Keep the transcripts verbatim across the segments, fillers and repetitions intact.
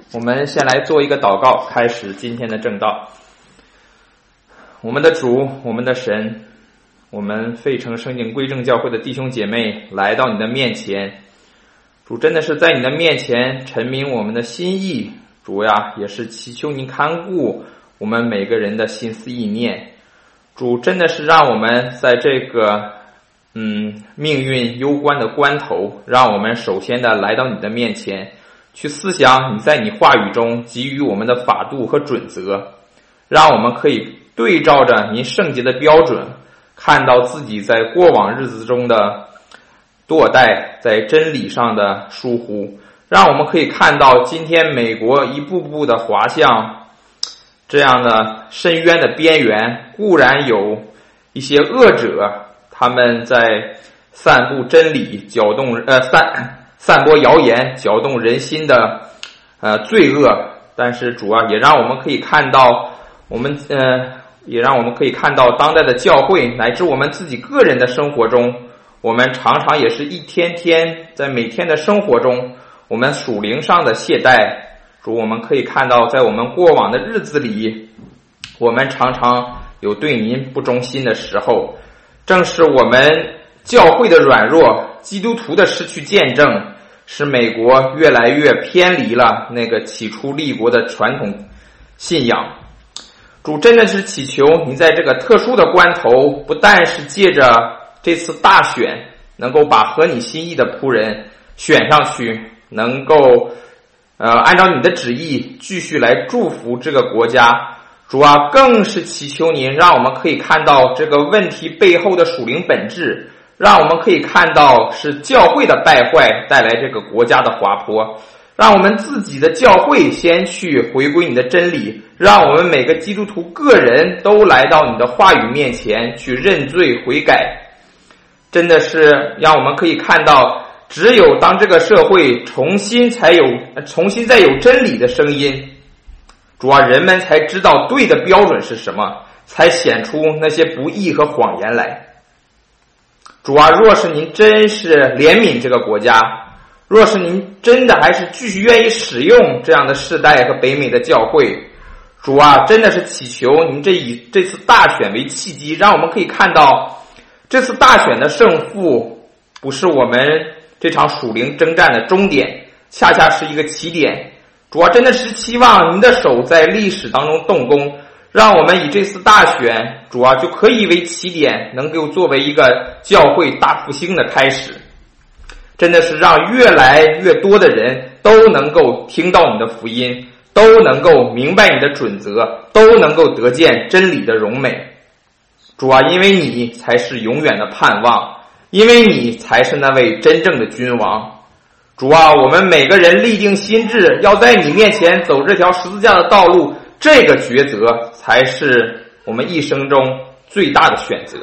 我们先来做一个祷告，开始今天的正道。我们的主，我们的神，我们费城圣经归正教会的弟兄姐妹来到你的面前，主真的是在你的面前陈明我们的心意，主呀，也是祈求你看顾我们每个人的心思意念。主真的是让我们在这个嗯命运攸关的关头，让我们首先的来到你的面前，去思想你在你话语中给予我们的法度和准则，让我们可以对照着您圣洁的标准，看到自己在过往日子中的堕怠，在真理上的疏忽，让我们可以看到今天美国一步步的滑向这样的深渊的边缘。固然有一些恶者，他们在散布真理，搅动呃散散播谣言，搅动人心的呃罪恶，但是主啊，也让我们可以看到我们呃也让我们可以看到当代的教会乃至我们自己个人的生活中，我们常常也是一天天在每天的生活中，我们属灵上的懈怠。主，我们可以看到在我们过往的日子里，我们常常有对您不忠心的时候，正是我们教会的软弱，基督徒的失去见证，使美国越来越偏离了那个起初立国的传统信仰。主，真的是祈求您在这个特殊的关头，不但是借着这次大选能够把合你心意的仆人选上去，能够呃按照你的旨意继续来祝福这个国家。主啊，更是祈求您让我们可以看到这个问题背后的属灵本质，让我们可以看到是教会的败坏带来这个国家的滑坡，让我们自己的教会先去回归你的真理，让我们每个基督徒个人都来到你的话语面前去认罪悔改。真的是让我们可以看到，只有当这个社会重新才有重新再有真理的声音，主啊，人们才知道对的标准是什么，才显出那些不义和谎言来。主啊，若是您真是怜悯这个国家，若是您真的还是继续愿意使用这样的世代和北美的教会，主啊，真的是祈求您这以这次大选为契机，让我们可以看到这次大选的胜负不是我们这场属灵征战的终点，恰恰是一个起点。主啊，真的是期望您的手在历史当中动工，让我们以这次大选，主啊，就可以为起点，能够作为一个教会大复兴的开始。真的是让越来越多的人都能够听到你的福音，都能够明白你的准则，都能够得见真理的荣美。主啊，因为你才是永远的盼望，因为你才是那位真正的君王。主啊，我们每个人立定心志，要在你面前走这条十字架的道路，这个抉择才是我们一生中最大的选择。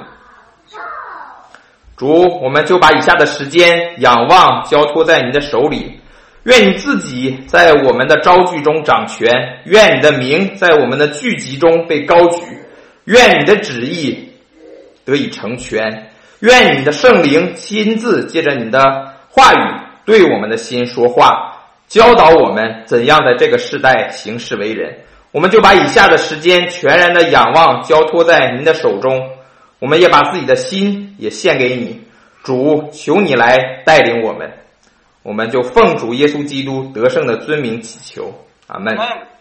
主，我们就把以下的时间仰望交托在你的手里，愿你自己在我们的招聚中掌权，愿你的名在我们的聚集中被高举，愿你的旨意得以成全，愿你的圣灵亲自借着你的话语对我们的心说话，教导我们怎样在这个世代行事为人。我们就把以下的时间全然的仰望交托在您的手中，我们也把自己的心也献给你。主，求你来带领我们，我们就奉主耶稣基督得胜的尊名祈求，阿们。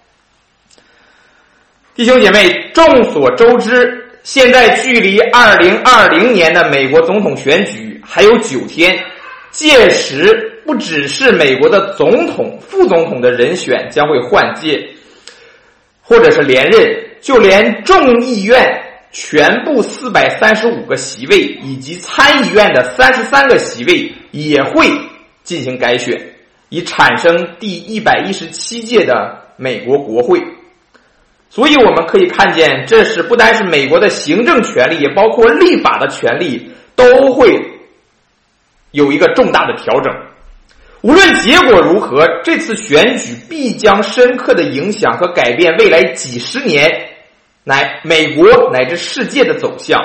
弟兄姐妹，众所周知，现在距离二零二零年的美国总统选举还有九天，届时不只是美国的总统、副总统的人选将会换届或者是连任，就连众议院全部四百三十五个席位以及参议院的三十三个席位也会进行改选，以产生第一百一十七届的美国国会。所以我们可以看见，这是不单是美国的行政权力，也包括立法的权力都会有一个重大的调整。无论结果如何，这次选举必将深刻的影响和改变未来几十年乃美国乃至世界的走向。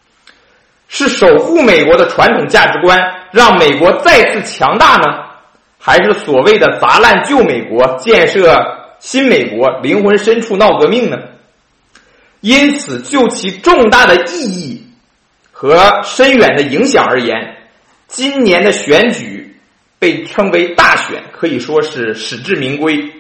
是守护美国的传统价值观让美国再次强大呢， 还是所谓的砸烂旧美国，建设新美国，灵魂深处闹革命呢？因此，就其重大的意义和深远的影响而言，今年的选举被称为大选，可以说是实至名归。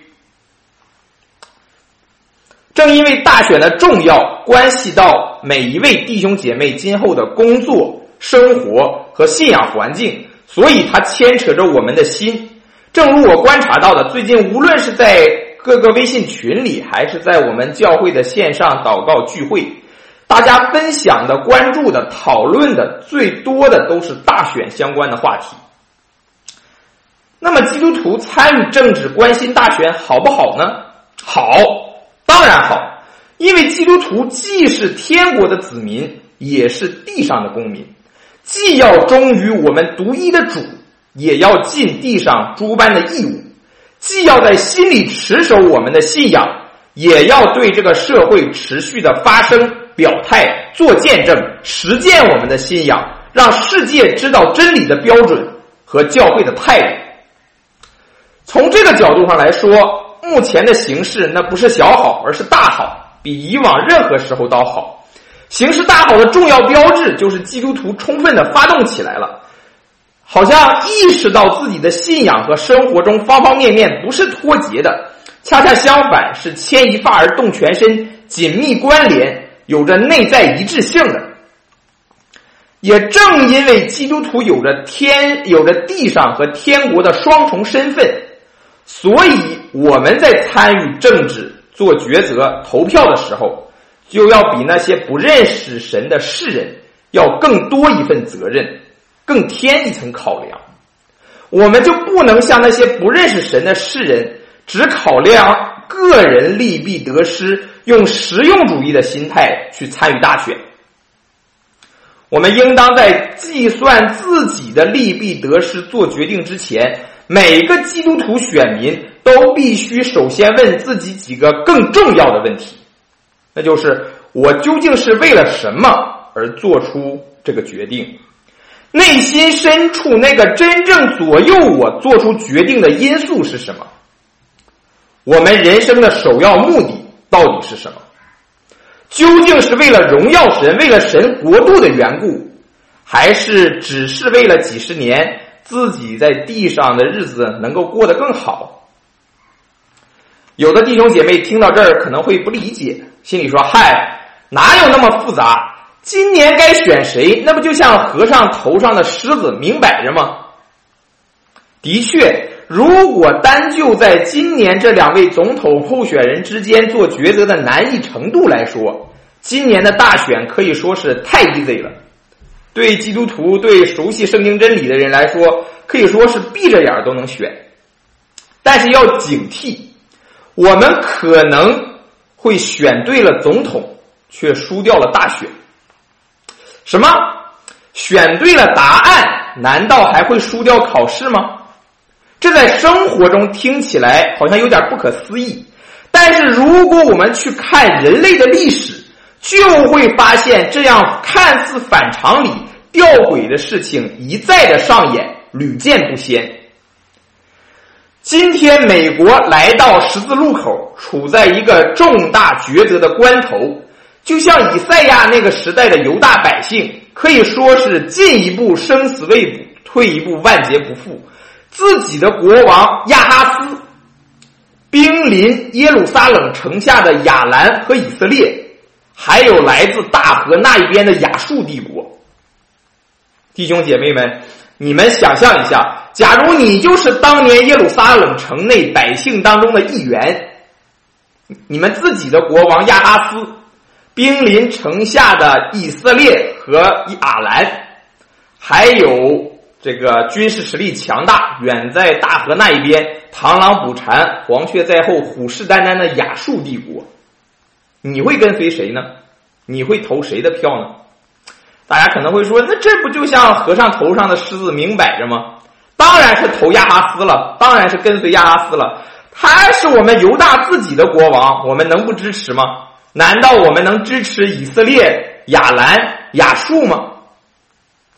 正因为大选的重要，关系到每一位弟兄姐妹今后的工作、生活和信仰环境，所以它牵扯着我们的心。正如我观察到的，最近无论是在各个微信群里，还是在我们教会的线上祷告聚会，大家分享的、关注的、讨论的最多的都是大选相关的话题。那么基督徒参与政治、关心大选好不好呢？好，当然好，因为基督徒既是天国的子民，也是地上的公民，既要忠于我们独一的主，也要尽地上诸般的义务，既要在心里持守我们的信仰，也要对这个社会持续的发声、表态、做见证，实践我们的信仰，让世界知道真理的标准和教会的态度。从这个角度上来说，目前的形势那不是小好，而是大好，比以往任何时候都好。形势大好的重要标志就是基督徒充分的发动起来了，好像意识到自己的信仰和生活中方方面面不是脱节的，恰恰相反，是牵一发而动全身，紧密关联，有着内在一致性的。也正因为基督徒有着天有着地上和天国的双重身份，所以我们在参与政治、做抉择、投票的时候，就要比那些不认识神的世人要更多一份责任，更添一层考量。我们就不能像那些不认识神的世人，只考量个人利弊得失，用实用主义的心态去参与大选。我们应当在计算自己的利弊得失做决定之前，每个基督徒选民都必须首先问自己几个更重要的问题，那就是我究竟是为了什么而做出这个决定？内心深处那个真正左右我做出决定的因素是什么？我们人生的首要目的到底是什么？究竟是为了荣耀神，为了神国度的缘故，还是只是为了几十年自己在地上的日子能够过得更好？有的弟兄姐妹听到这儿可能会不理解，心里说，嗨，哪有那么复杂？今年该选谁，那不就像和尚头上的狮子，明摆着吗？的确，如果单就在今年这两位总统候选人之间做抉择的难易程度来说，今年的大选可以说是太 easy 了。对基督徒、对熟悉圣经真理的人来说，可以说是闭着眼都能选。但是要警惕，我们可能会选对了总统，却输掉了大选。什么？选对了答案，难道还会输掉考试吗？这在生活中听起来好像有点不可思议，但是如果我们去看人类的历史，就会发现这样看似反常理、吊诡的事情一再的上演，屡见不鲜。今天美国来到十字路口，处在一个重大抉择的关头，就像以赛亚那个时代的犹大百姓，可以说是进一步生死未卜，退一步万劫不复。自己的国王亚哈斯兵临耶路撒冷城下的亚兰和以色列，还有来自大河那一边的亚述帝国。弟兄姐妹们，你们想象一下，假如你就是当年耶路撒冷城内百姓当中的一员，你们自己的国王亚哈斯兵临城下的以色列和亚兰，还有这个军事实力强大，远在大河那一边，螳螂捕蝉，黄雀在后，虎视眈眈的亚述帝国，你会跟随谁呢？你会投谁的票呢？大家可能会说，那这不就像和尚头上的狮子明摆着吗？当然是投亚哈斯了，当然是跟随亚哈斯了。他是我们犹大自己的国王，我们能不支持吗？难道我们能支持以色列、亚兰、亚述吗？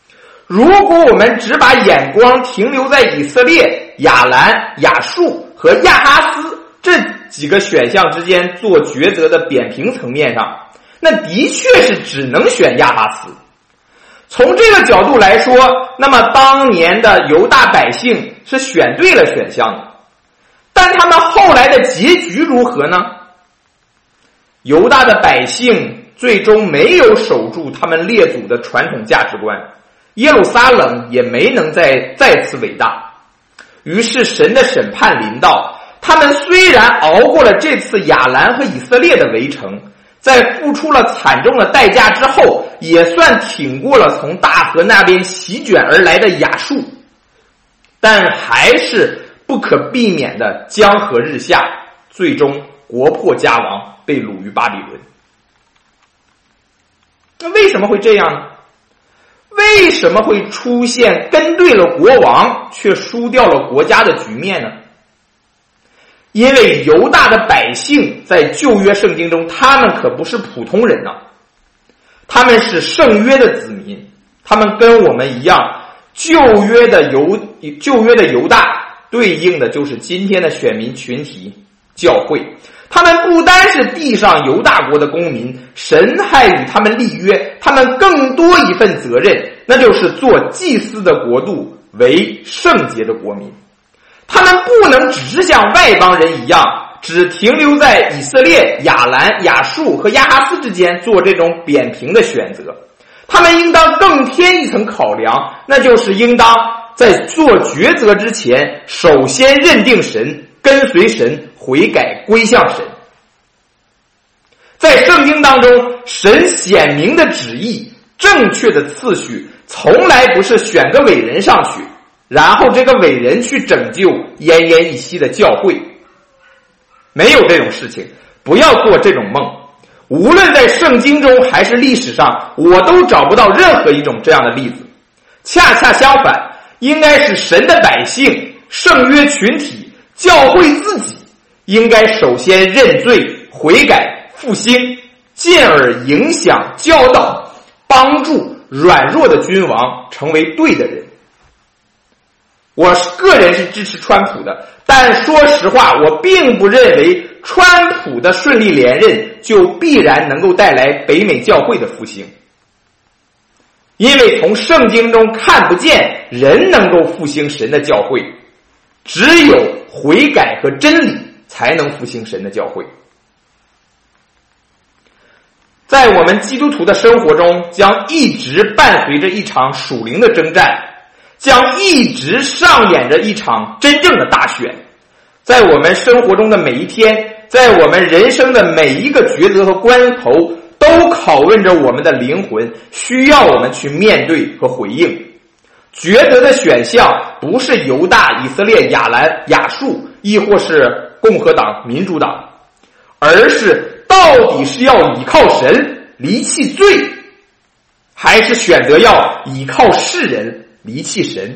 如果我们只把眼光停留在以色列、亚兰、亚述和亚哈斯这几个选项之间做抉择的扁平层面上，那的确是只能选亚哈斯。从这个角度来说，那么当年的犹大百姓是选对了选项的，但他们后来的结局如何呢？犹大的百姓最终没有守住他们列祖的传统价值观，耶路撒冷也没能再再次伟大。于是神的审判临到，他们虽然熬过了这次亚兰和以色列的围城，在付出了惨重的代价之后，也算挺过了从大河那边席卷而来的亚述，但还是不可避免的江河日下，最终国破家亡，被掳于巴比伦。那为什么会这样呢？为什么会出现跟对了国王却输掉了国家的局面呢？因为犹大的百姓在旧约圣经中，他们可不是普通人啊，他们是圣约的子民，他们跟我们一样，旧约的犹旧约的犹大对应的就是今天的选民群体教会，他们不单是地上犹大国的公民，神还与他们立约，他们更多一份责任，那就是做祭司的国度，为圣洁的国民。他们不能只是像外邦人一样，只停留在以色列、亚兰、亚述和亚哈斯之间做这种扁平的选择，他们应当更添一层考量，那就是应当在做抉择之前，首先认定神，跟随神，悔改归向神。在圣经当中，神显明的旨意，正确的次序，从来不是选个伟人上去，然后这个伟人去拯救奄奄一息的教会，没有这种事情，不要做这种梦。无论在圣经中还是历史上，我都找不到任何一种这样的例子。恰恰相反，应该是神的百姓、圣约群体、教会自己，应该首先认罪、悔改、复兴，进而影响、教导、帮助软弱的君王成为对的人。我个人是支持川普的，但说实话，我并不认为川普的顺利连任就必然能够带来北美教会的复兴。因为从圣经中看不见人能够复兴神的教会，只有悔改和真理才能复兴神的教会。在我们基督徒的生活中，将一直伴随着一场属灵的征战，将一直上演着一场真正的大选。在我们生活中的每一天，在我们人生的每一个抉择和关头，都拷问着我们的灵魂，需要我们去面对和回应。抉择的选项不是犹大、以色列、亚兰、亚述，亦或是共和党、民主党，而是到底是要倚靠神离弃罪，还是选择要倚靠世人离弃神？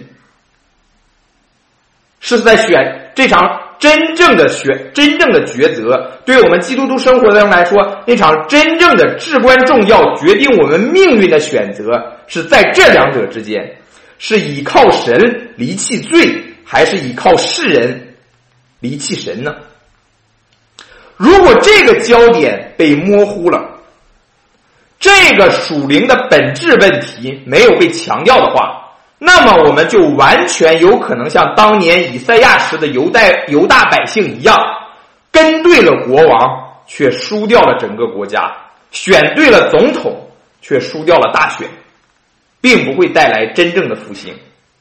是在选这场真正的选真正的抉择，对我们基督徒生活的人来说，那场真正的至关重要决定我们命运的选择是在这两者之间，是倚靠神离弃罪，还是倚靠世人离弃神呢？如果这个焦点被模糊了，这个属灵的本质问题没有被强调的话，那么我们就完全有可能像当年以赛亚时的犹大犹大百姓一样，跟对了国王，却输掉了整个国家；选对了总统，却输掉了大选，并不会带来真正的复兴。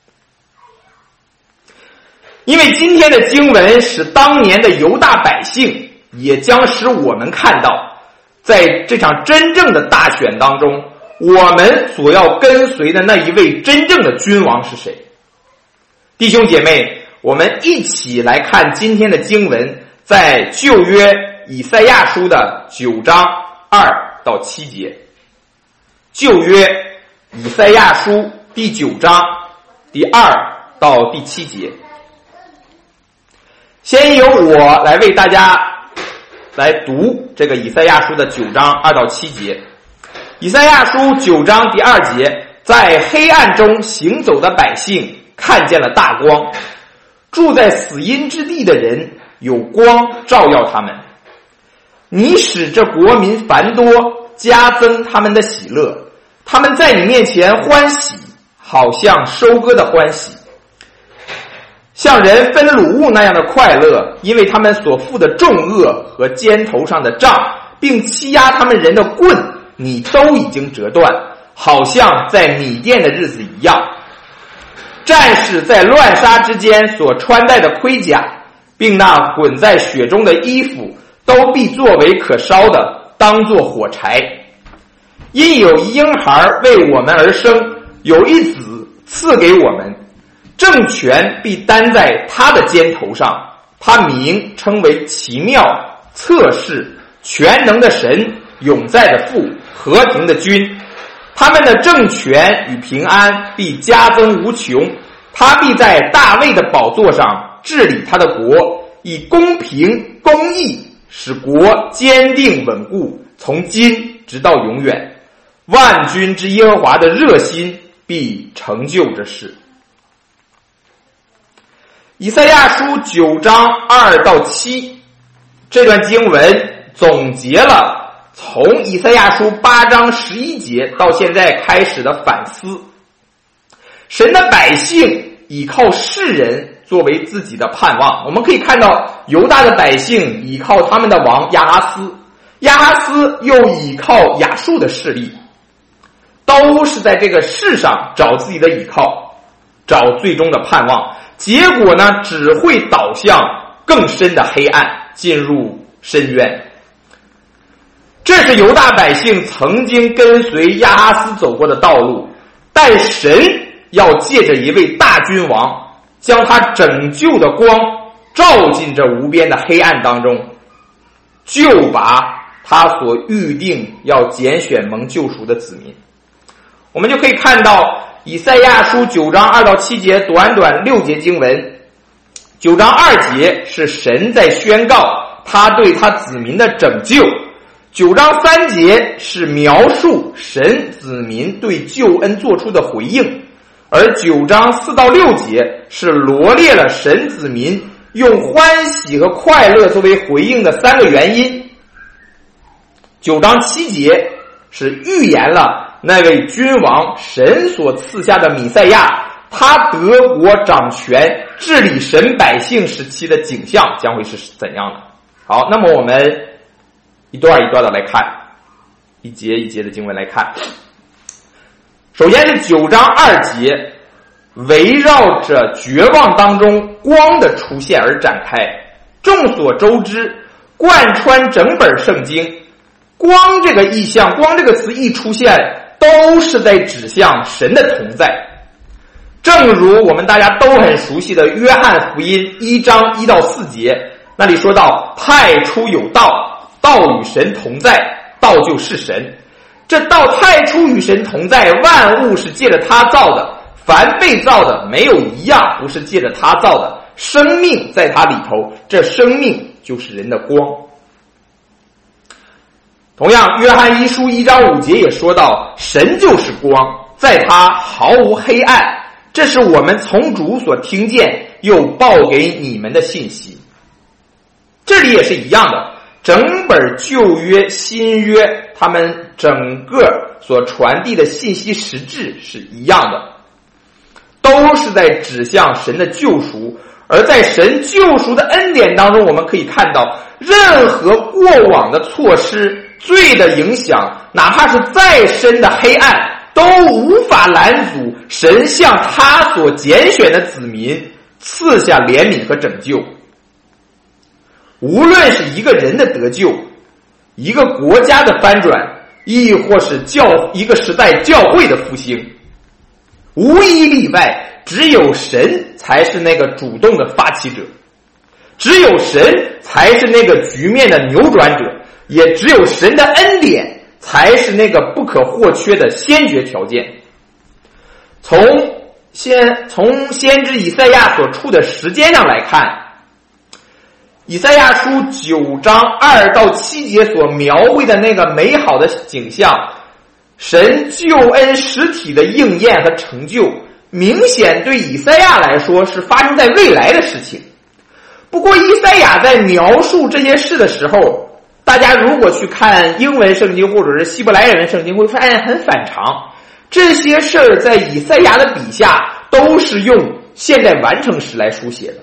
因为今天的经文使当年的犹大百姓，也将使我们看到，在这场真正的大选当中，我们所要跟随的那一位真正的君王是谁？弟兄姐妹，我们一起来看今天的经文，在旧约以赛亚书的九章二到七节。旧约以赛亚书第九章第二到第七节。先由我来为大家来读这个以赛亚书的九章二到七节。以赛亚书九章第二节， 在黑暗中行走的百姓看见了大光，住在死荫之地的人有光照耀他们。你使这国民繁多，加增他们的喜乐，他们在你面前欢喜，好像收割的欢喜，像人分掳物那样的快乐，因为他们所负的重恶和肩头上的杖，并欺压他们人的棍，你都已经折断，好像在米甸的日子一样。战士在乱杀之间所穿戴的盔甲，并那滚在血中的衣服，都必作为可烧的，当作火柴。因有一婴孩为我们而生，有一子赐给我们，政权必担在他的肩头上，他名称为奇妙、策士、全能的神、永在的父、和平的君。他们的政权与平安必加增无穷，他必在大卫的宝座上治理他的国，以公平公义使国坚定稳固，从今直到永远。万军之耶和华的热心必成就这事。以赛亚书九章二到七这段经文总结了从以赛亚书八章十一节到现在开始的反思。神的百姓倚靠世人作为自己的盼望，我们可以看到犹大的百姓倚靠他们的王亚哈斯，亚哈斯又倚靠亚述的势力，都是在这个世上找自己的倚靠，找最终的盼望，结果呢只会导向更深的黑暗，进入深渊。这是犹大百姓曾经跟随亚哈斯走过的道路，但神要借着一位大君王，将他拯救的光照进这无边的黑暗当中，就把他所预定要拣选蒙救赎的子民。我们就可以看到以赛亚书九章二到七节，短短六节经文。九章二节是神在宣告他对他子民的拯救，九章三节是描述神子民对救恩做出的回应，而九章四到六节是罗列了神子民用欢喜和快乐作为回应的三个原因。九章七节是预言了那位君王神所赐下的弥赛亚，他得国掌权治理神百姓时期的景象将会是怎样的。好，那么我们一段一段的来看，一节一节的经文来看。首先是九章二节，围绕着绝望当中光的出现而展开。众所周知，贯穿整本圣经，光这个意象，光这个词一出现，都是在指向神的同在。正如我们大家都很熟悉的约翰福音一章一到四节，那里说到太初有道，道与神同在，道就是神。这道太初与神同在，万物是借着他造的，凡被造的没有一样不是借着他造的，生命在他里头，这生命就是人的光。同样约翰一书一章五节也说到，神就是光，在他毫无黑暗，这是我们从主所听见又报给你们的信息。这里也是一样的，整本旧约新约他们整个所传递的信息实质是一样的，都是在指向神的救赎。而在神救赎的恩典当中，我们可以看到任何过往的错失，罪的影响，哪怕是再深的黑暗，都无法拦阻神向他所拣选的子民赐下怜悯和拯救。无论是一个人的得救，一个国家的翻转，亦或是教一个时代教会的复兴，无一例外，只有神才是那个主动的发起者，只有神才是那个局面的扭转者，也只有神的恩典才是那个不可或缺的先决条件。从先从先知以赛亚所处的时间上来看，以赛亚书九章二到七节所描绘的那个美好的景象， 神救恩实体的应验和成就，明显对以赛亚来说是发生在未来的事情。不过以赛亚在描述这些事的时候，大家如果去看英文圣经或者是希伯来人圣经，会发现很反常。这些事儿在以赛亚的笔下都是用现在完成时来书写的。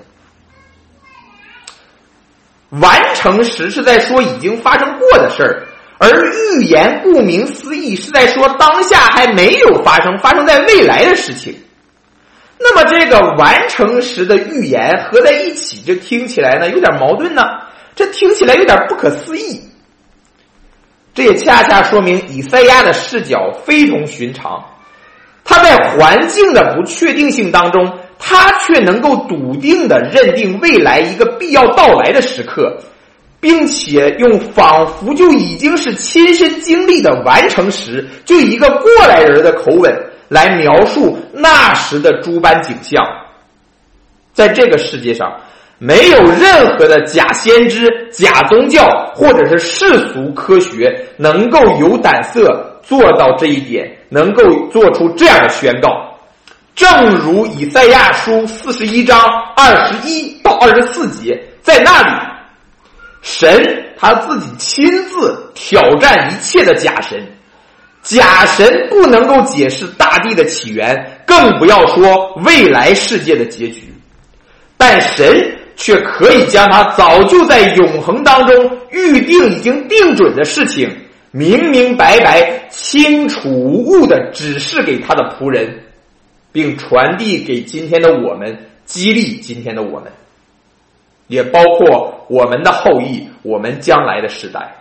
完成时是在说已经发生过的事儿，而预言顾名思义是在说当下还没有发生，发生在未来的事情。那么这个完成时的预言合在一起，就听起来呢有点矛盾呢，这听起来有点不可思议。这也恰恰说明以赛亚的视角非同寻常，他在环境的不确定性当中，他却能够笃定地认定未来一个必要到来的时刻，并且用仿佛就已经是亲身经历的完成时，就以一个过来人的口吻来描述那时的诸般景象。在这个世界上，没有任何的假先知、假宗教或者是世俗科学能够有胆色做到这一点，能够做出这样的宣告。正如以赛亚书四十一章二十一到二十四节，在那里神他自己亲自挑战一切的假神，假神不能够解释大地的起源，更不要说未来世界的结局，但神却可以将他早就在永恒当中预定已经定准的事情，明明白白清楚无误地指示给他的仆人，并传递给今天的我们，激励今天的我们，也包括我们的后裔，我们将来的时代。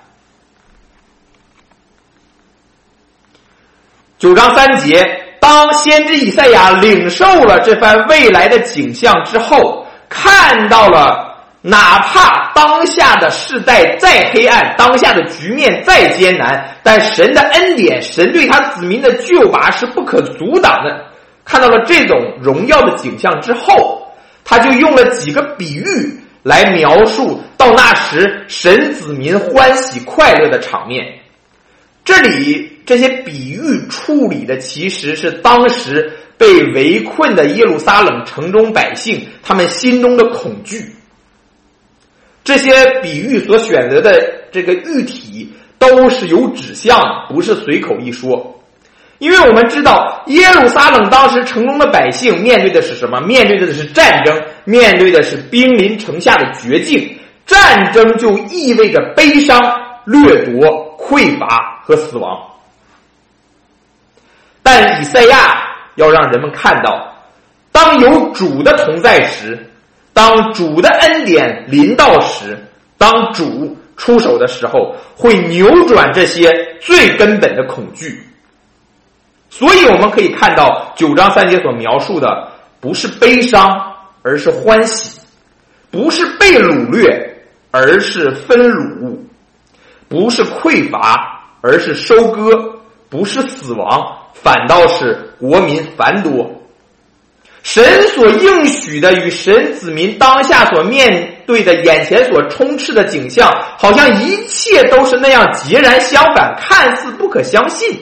九章三节，当先知以赛亚领受了这番未来的景象之后，看到了哪怕当下的世代再黑暗，当下的局面再艰难，但神的恩典，神对他子民的救拔是不可阻挡的。看到了这种荣耀的景象之后，他就用了几个比喻来描述到那时神子民欢喜快乐的场面。这里这些比喻处理的其实是当时被围困的耶路撒冷城中百姓他们心中的恐惧。这些比喻所选择的这个喻体都是有指向，不是随口一说。因为我们知道耶路撒冷当时城中的百姓面对的是什么？面对的是战争，面对的是兵临城下的绝境。战争就意味着悲伤、掠夺、匮乏和死亡。但以赛亚要让人们看到，当有主的同在时，当主的恩典临到时，当主出手的时候，会扭转这些最根本的恐惧。所以我们可以看到九章三节所描述的不是悲伤，而是欢喜；不是被掳掠，而是分掳物；不是匮乏，而是收割；不是死亡，反倒是国民繁多。神所应许的与神子民当下所面对的眼前所充斥的景象，好像一切都是那样截然相反，看似不可相信。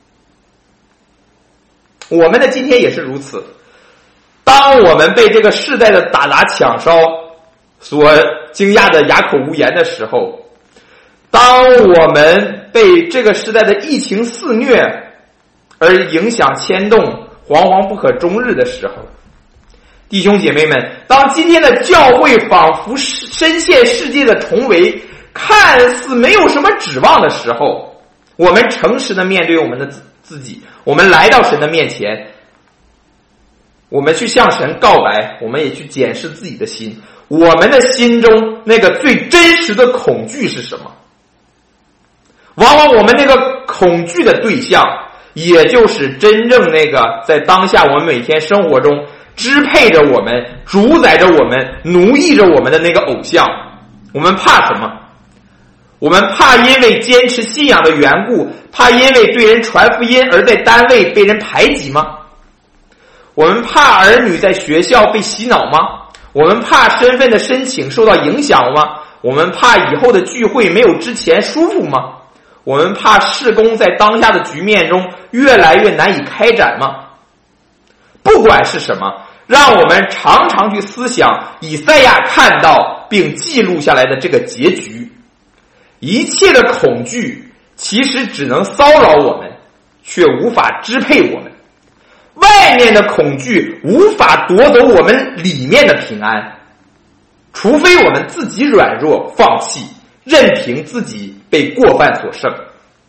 我们的今天也是如此，当我们被这个世代的打砸抢烧所惊讶的哑口无言的时候，当我们被这个时代的疫情肆虐而影响牵动，惶惶不可终日的时候，弟兄姐妹们，当今天的教会仿佛深陷世界的重围，看似没有什么指望的时候，我们诚实的面对我们的自己，我们来到神的面前，我们去向神告白，我们也去检视自己的心，我们的心中那个最真实的恐惧是什么？往往我们那个恐惧的对象，也就是真正那个在当下我们每天生活中支配着我们、主宰着我们、奴役着我们的那个偶像。我们怕什么？我们怕因为坚持信仰的缘故，怕因为对人传福音而在单位被人排挤吗？我们怕儿女在学校被洗脑吗？我们怕身份的申请受到影响吗？我们怕以后的聚会没有之前舒服吗？ 我们怕事工在当下的局面中越来越难以开展吗？不管是什么，让我们常常去思想以赛亚看到并记录下来的这个结局。一切的恐惧其实只能骚扰我们，却无法支配我们。外面的恐惧无法夺走我们里面的平安，除非我们自己软弱放弃，任凭自己被过犯所胜。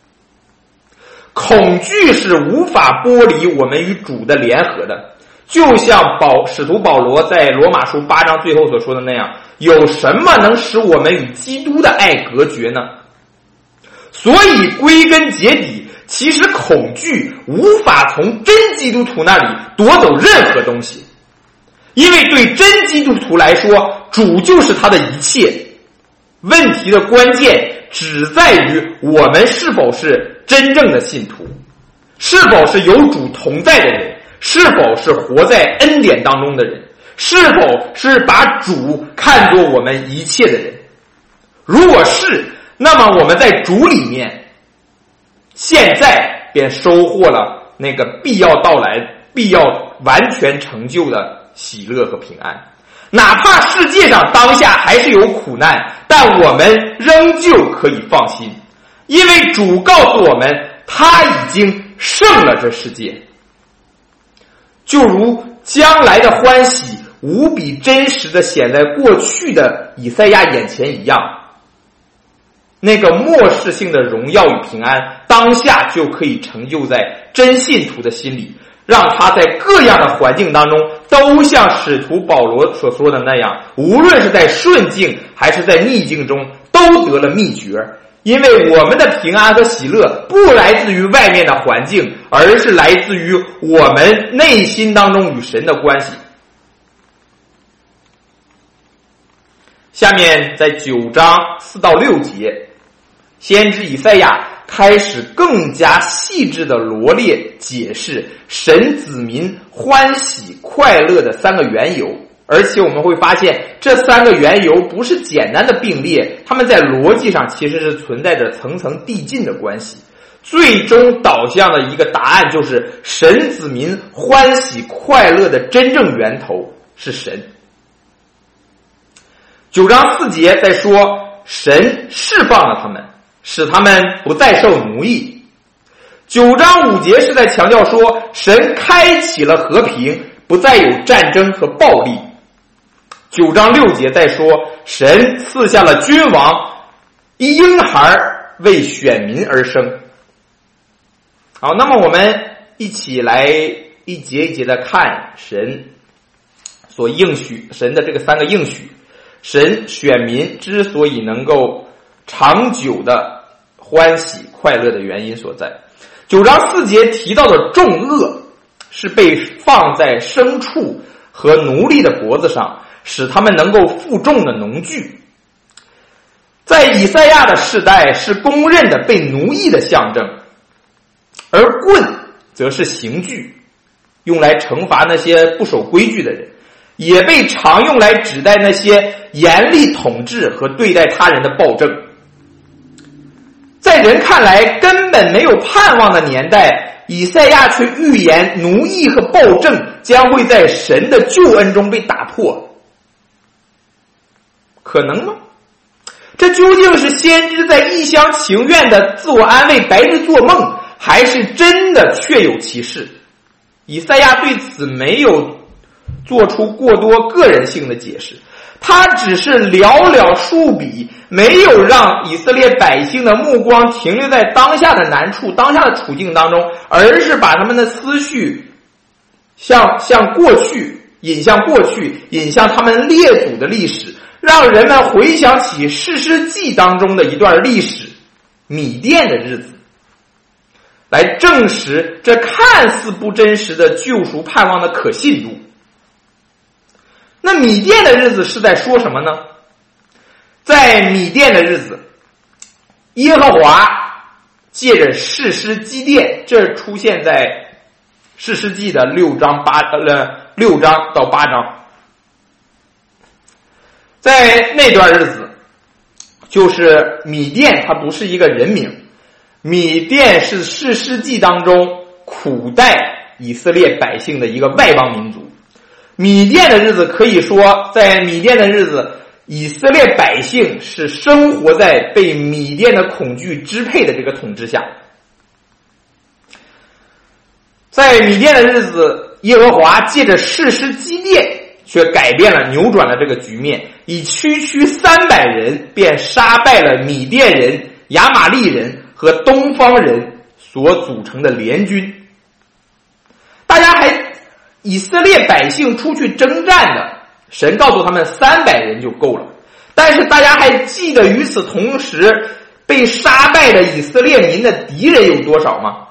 恐惧是无法剥离我们与主的联合的，就像保使徒保罗在罗马书八章最后所说的那样，有什么能使我们与基督的爱隔绝呢？所以归根结底，其实恐惧无法从真基督徒那里夺走任何东西，因为对真基督徒来说，主就是他的一切。问题的关键只在于我们是否是真正的信徒，是否是有主同在的人，是否是活在恩典当中的人，是否是把主看作我们一切的人。如果是，那么我们在主里面现在便收获了那个必要到来、必要完全成就的喜乐和平安。哪怕世界上当下还是有苦难，但我们仍旧可以放心，因为主告诉我们，他已经胜了这世界。就如将来的欢喜无比真实的显在过去的以赛亚眼前一样，那个末世性的荣耀与平安当下就可以成就在真信徒的心里，让他在各样的环境当中都像使徒保罗所说的那样，无论是在顺境还是在逆境中都得了秘诀。因为我们的平安和喜乐不来自于外面的环境，而是来自于我们内心当中与神的关系。下面在九章四到六节，先知以赛亚开始更加细致的罗列解释神子民欢喜快乐的三个缘由，而且我们会发现这三个缘由不是简单的并列，他们在逻辑上其实是存在着层层递进的关系。最终导向的一个答案就是神子民欢喜快乐的真正源头是神。九章四节在说神释放了他们，使他们不再受奴役。九章五节是在强调说神开启了和平，不再有战争和暴力。九章六节在说神赐下了君王，一婴孩为选民而生。好，那么我们一起来一节一节的看神所应许，神的这个三个应许，神选民之所以能够长久的欢喜快乐的原因所在。九章四节提到的重恶是被放在牲畜和奴隶的脖子上，使他们能够负重的农具。在以赛亚的世代是公认的被奴役的象征，而棍则是刑具，用来惩罚那些不守规矩的人，也被常用来指代那些严厉统治和对待他人的暴政。在人看来根本没有盼望的年代，以赛亚却预言奴役和暴政将会在神的救恩中被打破。可能吗？这究竟是先知在一厢情愿的自我安慰、白日做梦，还是真的确有其事？以赛亚对此没有做出过多个人性的解释，他只是寥寥数笔，没有让以色列百姓的目光停留在当下的难处、当下的处境当中，而是把他们的思绪向向过去引向过去，引向他们列祖的历史，让人们回想起士师记当中的一段历史，米甸的日子，来证实这看似不真实的救赎盼望的可信度。那米甸的日子是在说什么呢？在米甸的日子，耶和华借着士师基甸，这出现在士师记的六章八呃六章到八章。在那段日子，就是米甸它不是一个人名， 米甸是士师记当中苦待以色列百姓的一个外邦民族。米甸的日子可以说，在米甸的日子，以色列百姓是生活在被米甸的恐惧支配的这个统治下。在米甸的日子，耶和华借着士师基甸却改变了扭转了这个局面，以区区三百人便杀败了米甸人、亚玛力人和东方人所组成的联军。大家还以色列百姓出去征战的，神告诉他们三百人就够了。但是大家还记得与此同时被杀败的以色列民的敌人有多少吗？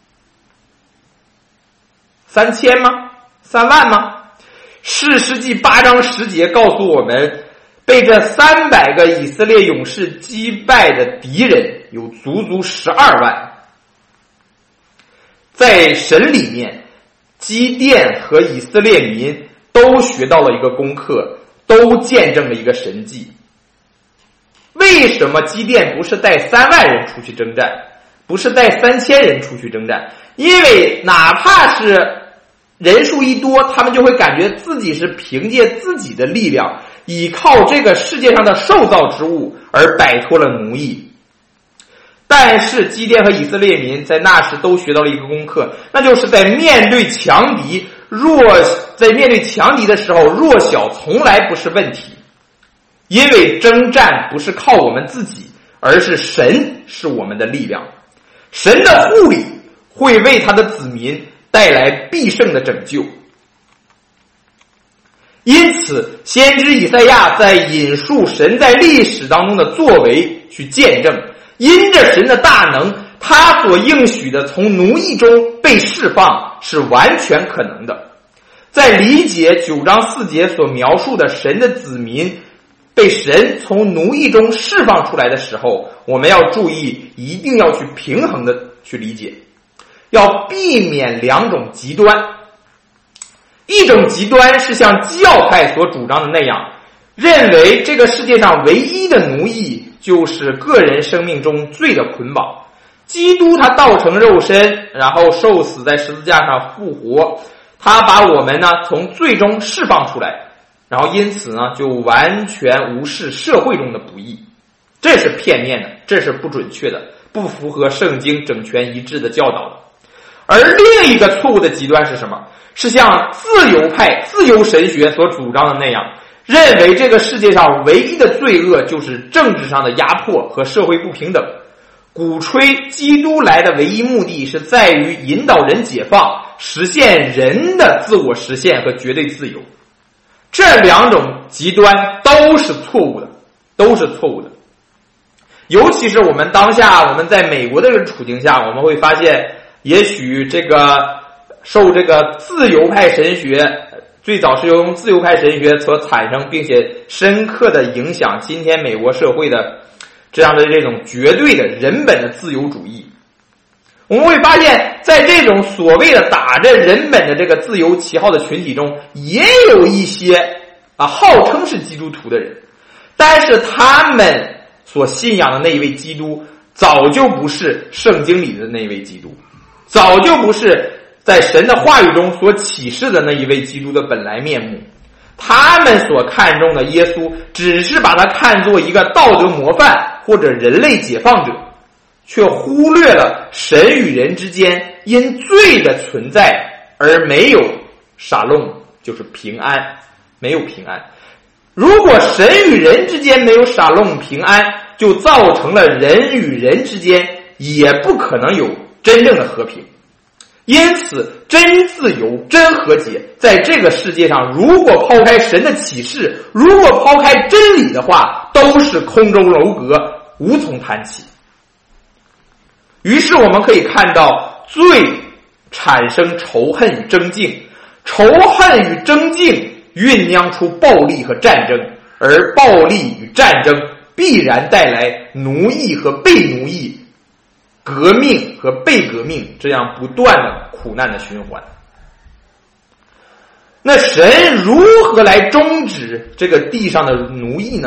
三千吗？三万吗？士师记八章十节告诉我们，被这三百个以色列勇士击败的敌人有足足十二万。在神里面，基甸和以色列民都学到了一个功课，都见证了一个神迹。为什么基甸不是带三万人出去征战，不是带三千人出去征战？因为哪怕是人数一多，他们就会感觉自己是凭借自己的力量，依靠这个世界上的受造之物而摆脱了奴役。但是基甸和以色列民在那时都学到了一个功课，那就是在面对强敌弱在面对强敌的时候，弱小从来不是问题。因为征战不是靠我们自己，而是神是我们的力量。神的护理会为他的子民带来必胜的拯救。因此先知以赛亚在引述神在历史当中的作为去见证，因着神的大能，他所应许的从奴役中被释放是完全可能的。在理解九章四节所描述的神的子民被神从奴役中释放出来的时候，我们要注意，一定要去平衡的去理解，要避免两种极端。一种极端是像教派所主张的那样，认为这个世界上唯一的奴役就是个人生命中罪的捆绑。基督他道成肉身，然后受死在十字架上复活，他把我们呢从罪中释放出来，然后因此呢就完全无视社会中的不义。这是片面的，这是不准确的，不符合圣经整全一致的教导的。而另一个错误的极端是什么？是像自由派自由神学所主张的那样，认为这个世界上唯一的罪恶就是政治上的压迫和社会不平等，鼓吹基督来的唯一目的是在于引导人解放，实现人的自我实现和绝对自由。这两种极端都是错误的，都是错误的。尤其是我们当下我们在美国的这个处境下，我们会发现也许这个受这个自由派神学，最早是由自由派神学所产生并且深刻的影响今天美国社会的这样的这种绝对的人本的自由主义。我们会发现在这种所谓的打着人本的这个自由旗号的群体中，也有一些啊号称是基督徒的人，但是他们所信仰的那一位基督早就不是圣经里的那一位基督，早就不是在神的话语中所启示的那一位基督的本来面目。他们所看重的耶稣只是把他看作一个道德模范或者人类解放者，却忽略了神与人之间因罪的存在而没有沙龙，就是平安，没有平安。如果神与人之间没有沙龙平安，就造成了人与人之间也不可能有真正的和平。因此真自由真和解在这个世界上，如果抛开神的启示，如果抛开真理的话，都是空中楼阁，无从谈起。于是我们可以看到，罪产生仇恨与争竞，仇恨与争竞酝酿出暴力和战争，而暴力与战争必然带来奴役和被奴役，革命和被革命，这样不断的苦难的循环。那神如何来终止这个地上的奴役呢？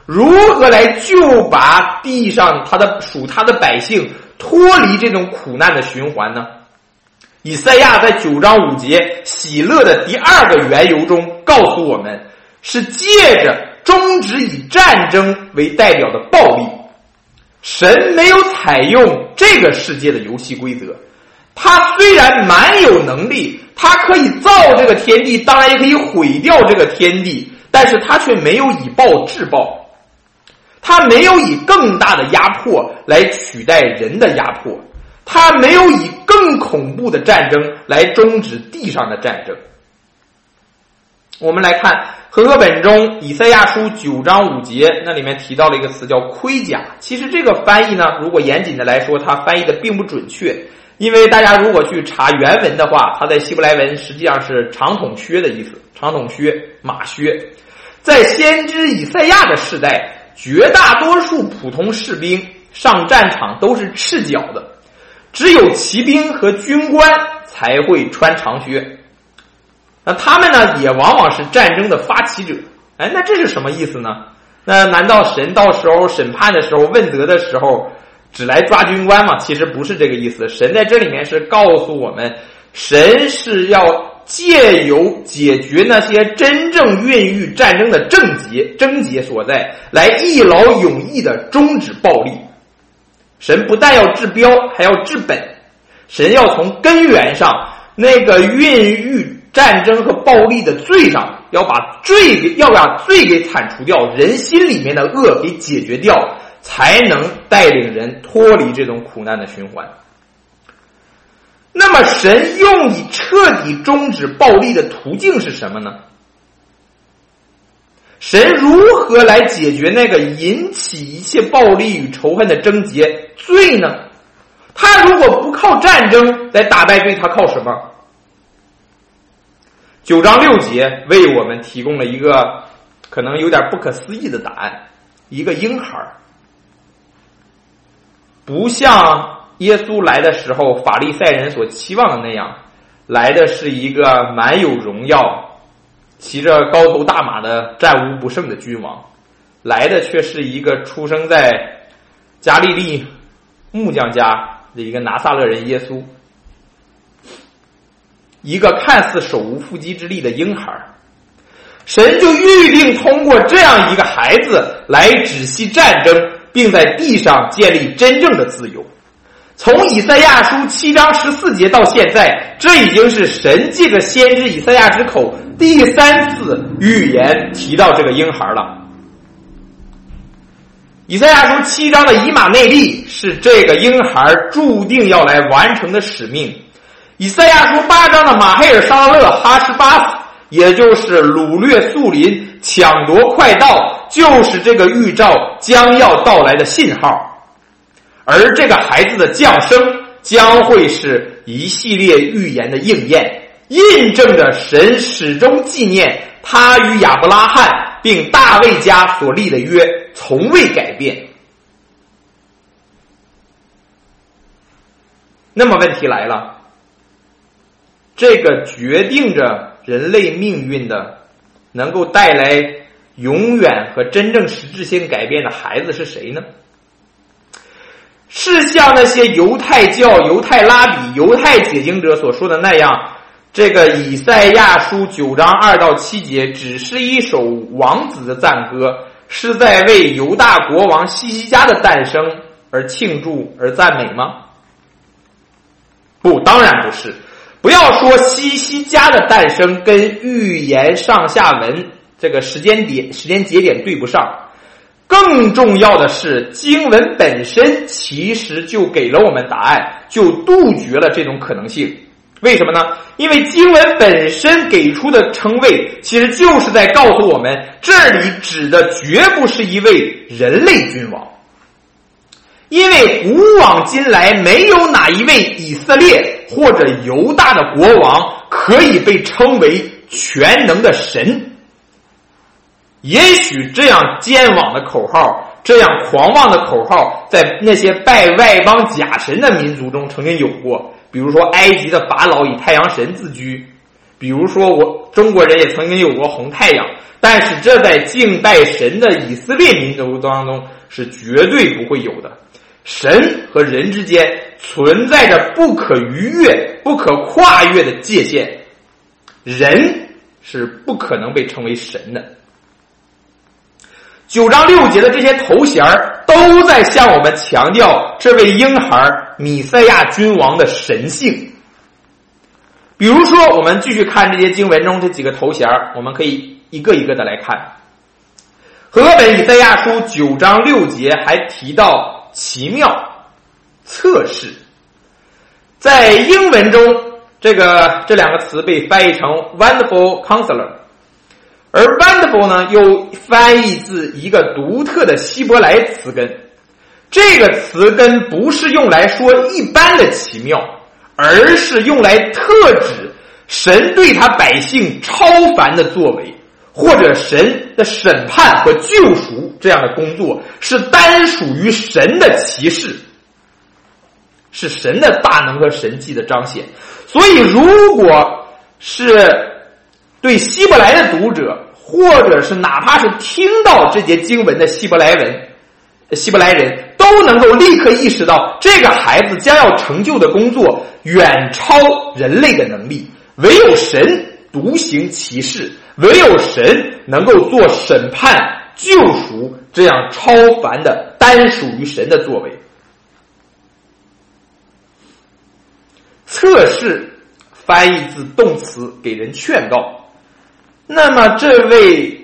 如何来救拔地上他的属他的百姓脱离这种苦难的循环呢？以赛亚在九章五节喜乐的第二个缘由中告诉我们，是借着终止以战争为代表的暴力。神没有采用这个世界的游戏规则，他虽然蛮有能力，他可以造这个天地，当然也可以毁掉这个天地，但是他却没有以暴制暴，他没有以更大的压迫来取代人的压迫，他没有以更恐怖的战争来终止地上的战争。我们来看和合本中以赛亚书九章五节，那里面提到了一个词叫盔甲。其实这个翻译呢，如果严谨的来说，它翻译的并不准确，因为大家如果去查原文的话，它在希伯来文实际上是长筒靴的意思，长筒靴、马靴。在先知以赛亚的世代，绝大多数普通士兵上战场都是赤脚的，只有骑兵和军官才会穿长靴。那他们呢，也往往是战争的发起者。哎，那这是什么意思呢？那难道神到时候审判的时候、问责的时候只来抓军官吗？其实不是这个意思。神在这里面是告诉我们，神是要借由解决那些真正孕育战争的症结症结所在，来一劳永逸的终止暴力。神不但要治标，还要治本。神要从根源上那个孕育战争和暴力的罪上，要把罪给要把罪给铲除掉，人心里面的恶给解决掉，才能带领人脱离这种苦难的循环。那么神用以彻底终止暴力的途径是什么呢？神如何来解决那个引起一切暴力与仇恨的症结罪呢？他如果不靠战争来打败罪，他靠什么？九章六节为我们提供了一个可能有点不可思议的答案，一个婴孩。不像耶稣来的时候法利赛人所期望的那样，来的是一个满有荣耀、骑着高头大马的战无不胜的君王，来的却是一个出生在加利利木匠家的一个拿撒勒人耶稣，一个看似手无缚鸡之力的婴孩。神就预定通过这样一个孩子来止息战争，并在地上建立真正的自由。从以赛亚书七章十四节到现在，这已经是神借着先知以赛亚之口第三次预言提到这个婴孩了。以赛亚书七章的以马内利是这个婴孩注定要来完成的使命。以赛亚书八章的马黑尔沙勒哈什巴斯，也就是掳掠树林、抢夺快道，就是这个预兆将要到来的信号。而这个孩子的降生将会是一系列预言的应验，印证着神始终纪念他与亚伯拉罕并大卫家所立的约从未改变。那么问题来了，这个决定着人类命运的，能够带来永远和真正实质性改变的孩子是谁呢？是像那些犹太教、犹太拉比、犹太解经者所说的那样，这个以赛亚书九章二到七节只是一首王子的赞歌，是在为犹大国王西西家的诞生而庆祝而赞美吗？不，当然不是。不要说西西家的诞生跟预言上下文这个时间点时间节点对不上，更重要的是经文本身其实就给了我们答案，就杜绝了这种可能性。为什么呢？因为经文本身给出的称谓其实就是在告诉我们，这里指的绝不是一位人类君王，因为古往今来没有哪一位以色列或者犹大的国王可以被称为全能的神。也许这样健忘的口号，这样狂妄的口号，在那些拜外邦假神的民族中曾经有过，比如说埃及的法老以太阳神自居， 比如说我中国人也曾经有过红太阳，但是这在敬拜神的以色列民族当中是绝对不会有的。神和人之间存在着不可逾越、不可跨越的界限，人是不可能被称为神的。九章六节的这些头衔都在向我们强调这位婴孩弥赛亚君王的神性。比如说我们继续看这些经文中这几个头衔，我们可以一个一个的来看。和合本以赛亚书九章六节还提到奇妙、测试。在英文中，这个这两个词被翻译成 Wonderful Counselor， 而 Wonderful 呢又翻译自一个独特的希伯来词根。这个词根不是用来说一般的奇妙，而是用来特指神对他百姓超凡的作为，或者神的审判和救赎这样的工作是单属于神的奇事，是神的大能和神迹的彰显。所以如果是对希伯来的读者，或者是哪怕是听到这节经文的希伯来文希伯来人，都能够立刻意识到这个孩子将要成就的工作远超人类的能力，唯有神独行其事，唯有神能够做审判、救赎这样超凡的单属于神的作为。测试翻译自动词，给人劝告。那么这位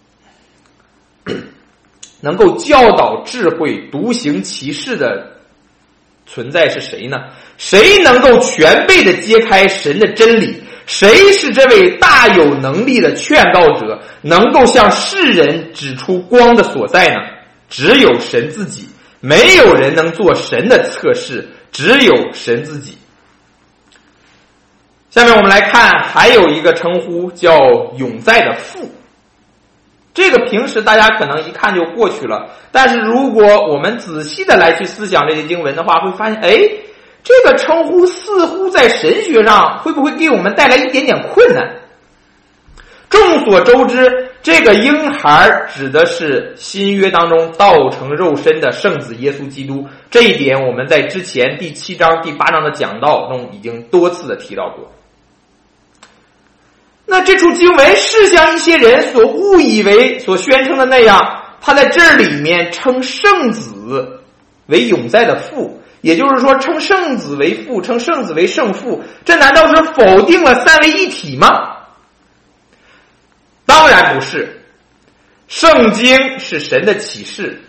能够教导智慧、独行其事的存在是谁呢？谁能够全备的揭开神的真理？谁是这位大有能力的劝告者，能够向世人指出光的所在呢？只有神自己，没有人能做神的测试，只有神自己。下面我们来看，还有一个称呼叫永在的父。这个平时大家可能一看就过去了，但是如果我们仔细的来去思想这些经文的话，会发现，哎，这个称呼似乎在神学上会不会给我们带来一点点困难？众所周知，这个婴孩指的是新约当中道成肉身的圣子耶稣基督，这一点我们在之前第七章、第八章的讲道中已经多次的提到过。那这处经文是像一些人所误以为、所宣称的那样，他在这里面称圣子为永在的父，也就是说称圣子为父，称圣子为圣父，这难道是否定了三位一体吗？当然不是。圣经是神的启示，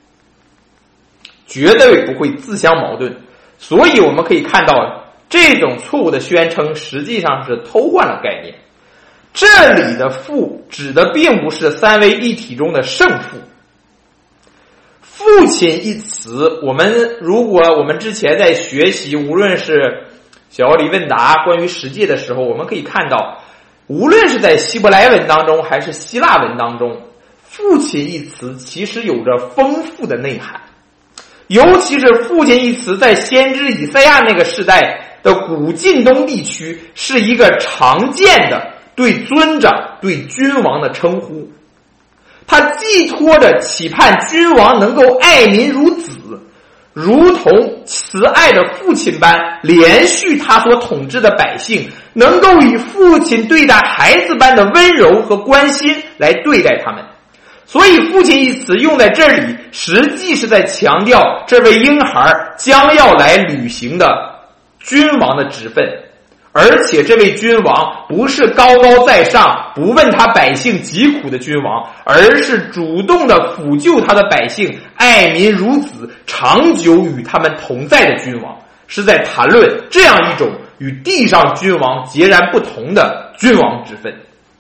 绝对不会自相矛盾，所以我们可以看到这种错误的宣称实际上是偷换了概念。这里的父指的并不是三位一体中的圣父。父亲一词，我们如果我们之前在学习无论是小奥里问答关于十诫的时候，我们可以看到，无论是在希伯来文当中还是希腊文当中，父亲一词其实有着丰富的内涵。尤其是父亲一词在先知以赛亚那个时代的古近东地区是一个常见的对尊长、对君王的称呼，他寄托着期盼君王能够爱民如子，如同慈爱的父亲般连续他所统治的百姓，能够以父亲对待孩子般的温柔和关心来对待他们。所以父亲一词用在这里，实际是在强调这位婴孩将要来履行的君王的职分。而且这位君王不是高高在上不问他百姓疾苦的君王，而是主动的抚救他的百姓，爱民如子，长久与他们同在的君王，是在谈论这样一种与地上君王截然不同的君王之分。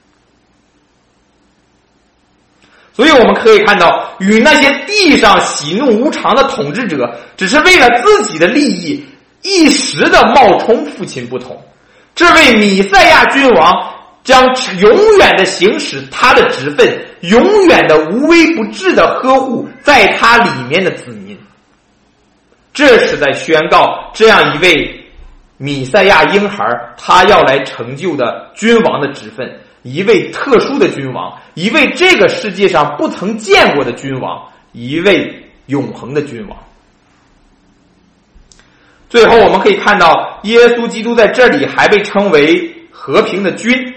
所以我们可以看到，与那些地上喜怒无常的统治者只是为了自己的利益一时的冒充父亲不同，这位弥赛亚君王将永远的行使他的职分，永远的无微不至的呵护在他里面的子民。这是在宣告这样一位弥赛亚婴孩他要来成就的君王的职分，一位特殊的君王，一位这个世界上不曾见过的君王，一位永恒的君王。最后我们可以看到，耶稣基督在这里还被称为和平的君。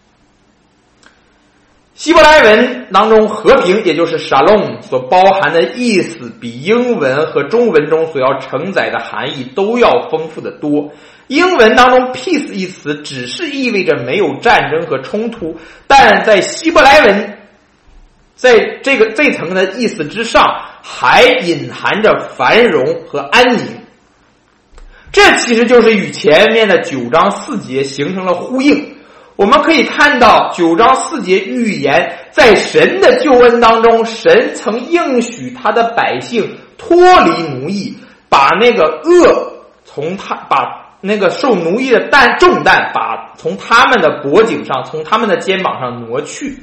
希伯来文当中和平也就是 shalom 所包含的意思比英文和中文中所要承载的含义都要丰富的多。英文当中 peace 一词只是意味着没有战争和冲突，但在希伯来文在这个这层的意思之上还隐含着繁荣和安宁。这其实就是与前面的九章四节形成了呼应。我们可以看到九章四节预言，在神的救恩当中，神曾应许他的百姓脱离奴役，把那个恶从他把那个受奴役的担重担把从他们的脖颈上从他们的肩膀上挪去。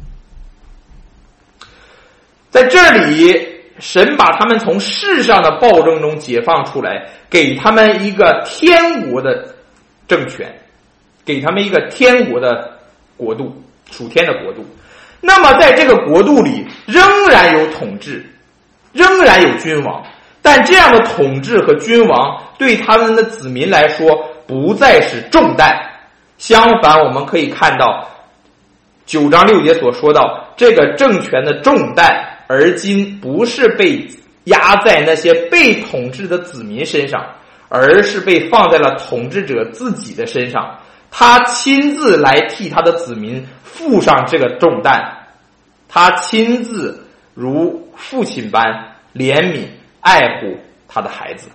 在这里神把他们从世上的暴政中解放出来，给他们一个天国的政权，给他们一个天国的国度，属天的国度。那么在这个国度里仍然有统治，仍然有君王，但这样的统治和君王对他们的子民来说不再是重担。相反，我们可以看到九章六节所说到，这个政权的重担而今不是被压在那些被统治的子民身上，而是被放在了统治者自己的身上。他亲自来替他的子民负上这个重担，他亲自如父亲般怜悯爱护他的孩子。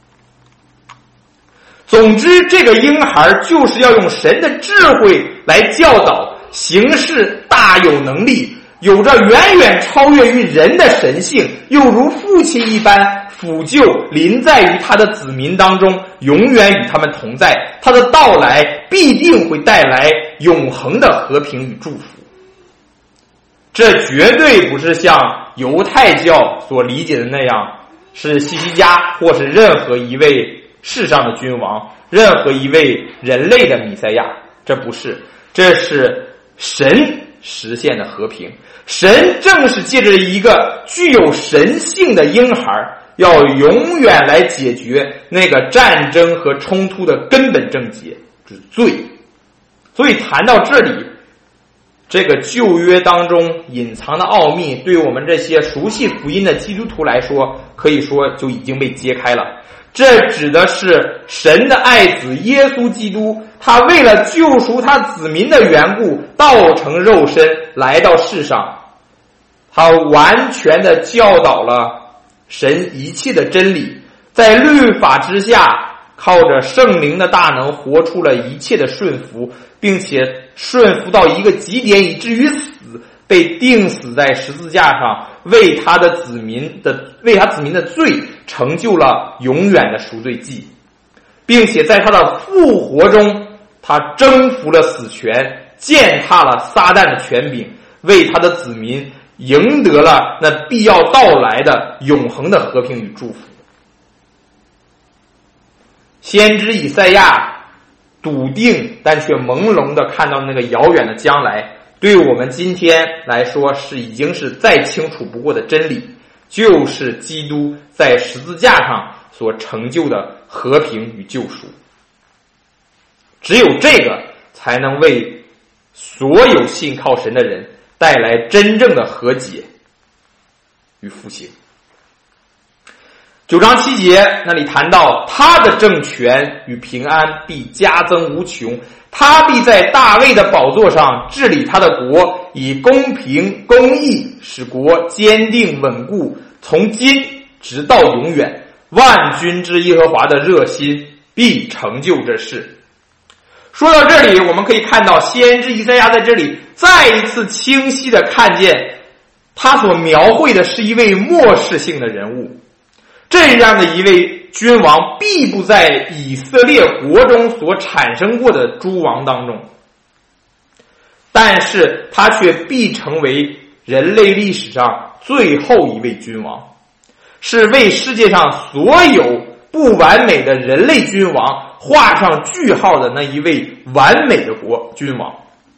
总之，这个婴孩就是要用神的智慧来教导，行事大有能力，有着远远超越于人的神性，又如父亲一般抚救临在于他的子民当中，永远与他们同在。他的到来必定会带来永恒的和平与祝福。这绝对不是像犹太教所理解的那样，是西西家或是任何一位世上的君王，任何一位人类的弥赛亚。这不是，这是神实现的和平。神正是借着一个具有神性的婴孩，要永远来解决那个战争和冲突的根本症结，就是罪。所以谈到这里，这个旧约当中隐藏的奥秘，对我们这些熟悉福音的基督徒来说，可以说就已经被揭开了。这指的是神的爱子耶稣基督，他为了救赎他子民的缘故，道成肉身来到世上，他完全的教导了神一切的真理，在律法之下靠着圣灵的大能活出了一切的顺服，并且顺服到一个极点，以至于死，被钉死在十字架上，为他的子民的为他子民的罪成就了永远的赎罪祭，并且在他的复活中，他征服了死权，践踏了撒旦的权柄，为他的子民赢得了那必要到来的永恒的和平与祝福。先知以赛亚笃定但却朦胧地看到那个遥远的将来，对我们今天来说是已经是再清楚不过的真理，就是基督在十字架上所成就的和平与救赎。只有这个才能为所有信靠神的人带来真正的和解与复兴。九章七节那里谈到，他的政权与平安必加增无穷，他必在大卫的宝座上治理他的国，以公平公义使国坚定稳固，从今直到永远。万军之耶和华的热心必成就这事。说到这里，我们可以看到先知以赛亚在这里再一次清晰地看见，他所描绘的是一位末世性的人物。这样的一位君王必不在以色列国中所产生过的诸王当中，但是他却必成为人类历史上最后一位君王，是为世界上所有不完美的人类君王画上句号的那一位完美的国君王。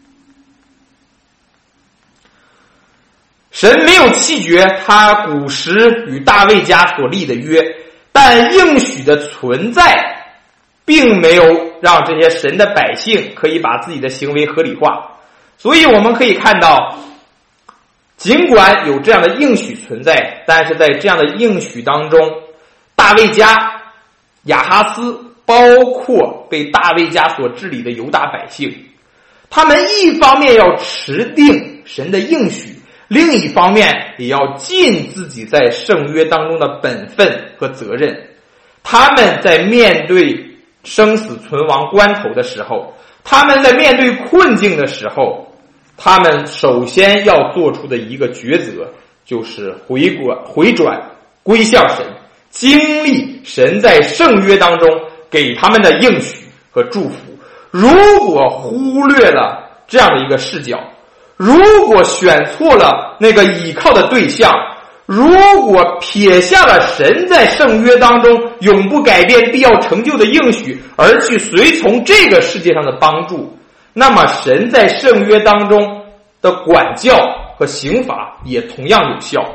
神没有弃绝他古时与大卫家所立的约，但应许的存在并没有让这些神的百姓可以把自己的行为合理化。所以我们可以看到，尽管有这样的应许存在，但是在这样的应许当中，大卫家、亚哈斯，包括被大卫家所治理的犹大百姓，他们一方面要持定神的应许，另一方面也要尽自己在圣约当中的本分和责任。他们在面对生死存亡关头的时候，他们在面对困境的时候，他们首先要做出的一个抉择，就是回转回转归向神，经历神在圣约当中给他们的应许和祝福。如果忽略了这样的一个视角，如果选错了那个倚靠的对象，如果撇下了神在圣约当中永不改变必要成就的应许，而去随从这个世界上的帮助，那么神在圣约当中的管教和刑罚也同样有效。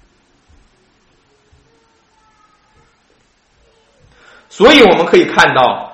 所以我们可以看到，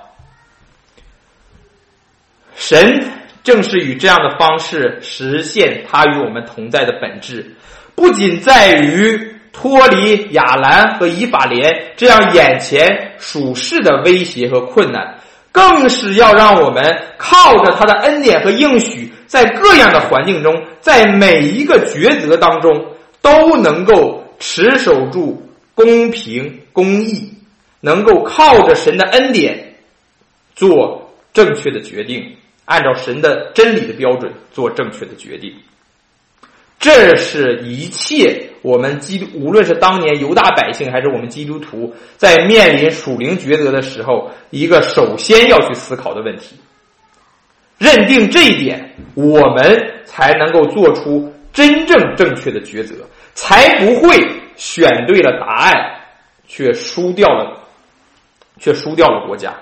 神正是以这样的方式实现他与我们同在的本质，不仅在于脱离亚兰和以法莲这样眼前属世的威胁和困难，更是要让我们靠着他的恩典和应许，在各样的环境中，在每一个抉择当中，都能够持守住公平公义，能够靠着神的恩典做正确的决定，按照神的真理的标准做正确的决定。这是一切我们基督，无论是当年犹大百姓还是我们基督徒，在面临属灵抉择的时候，一个首先要去思考的问题。认定这一点，我们才能够做出真正正确的抉择，才不会选对了答案，却输掉了，却输掉了国家。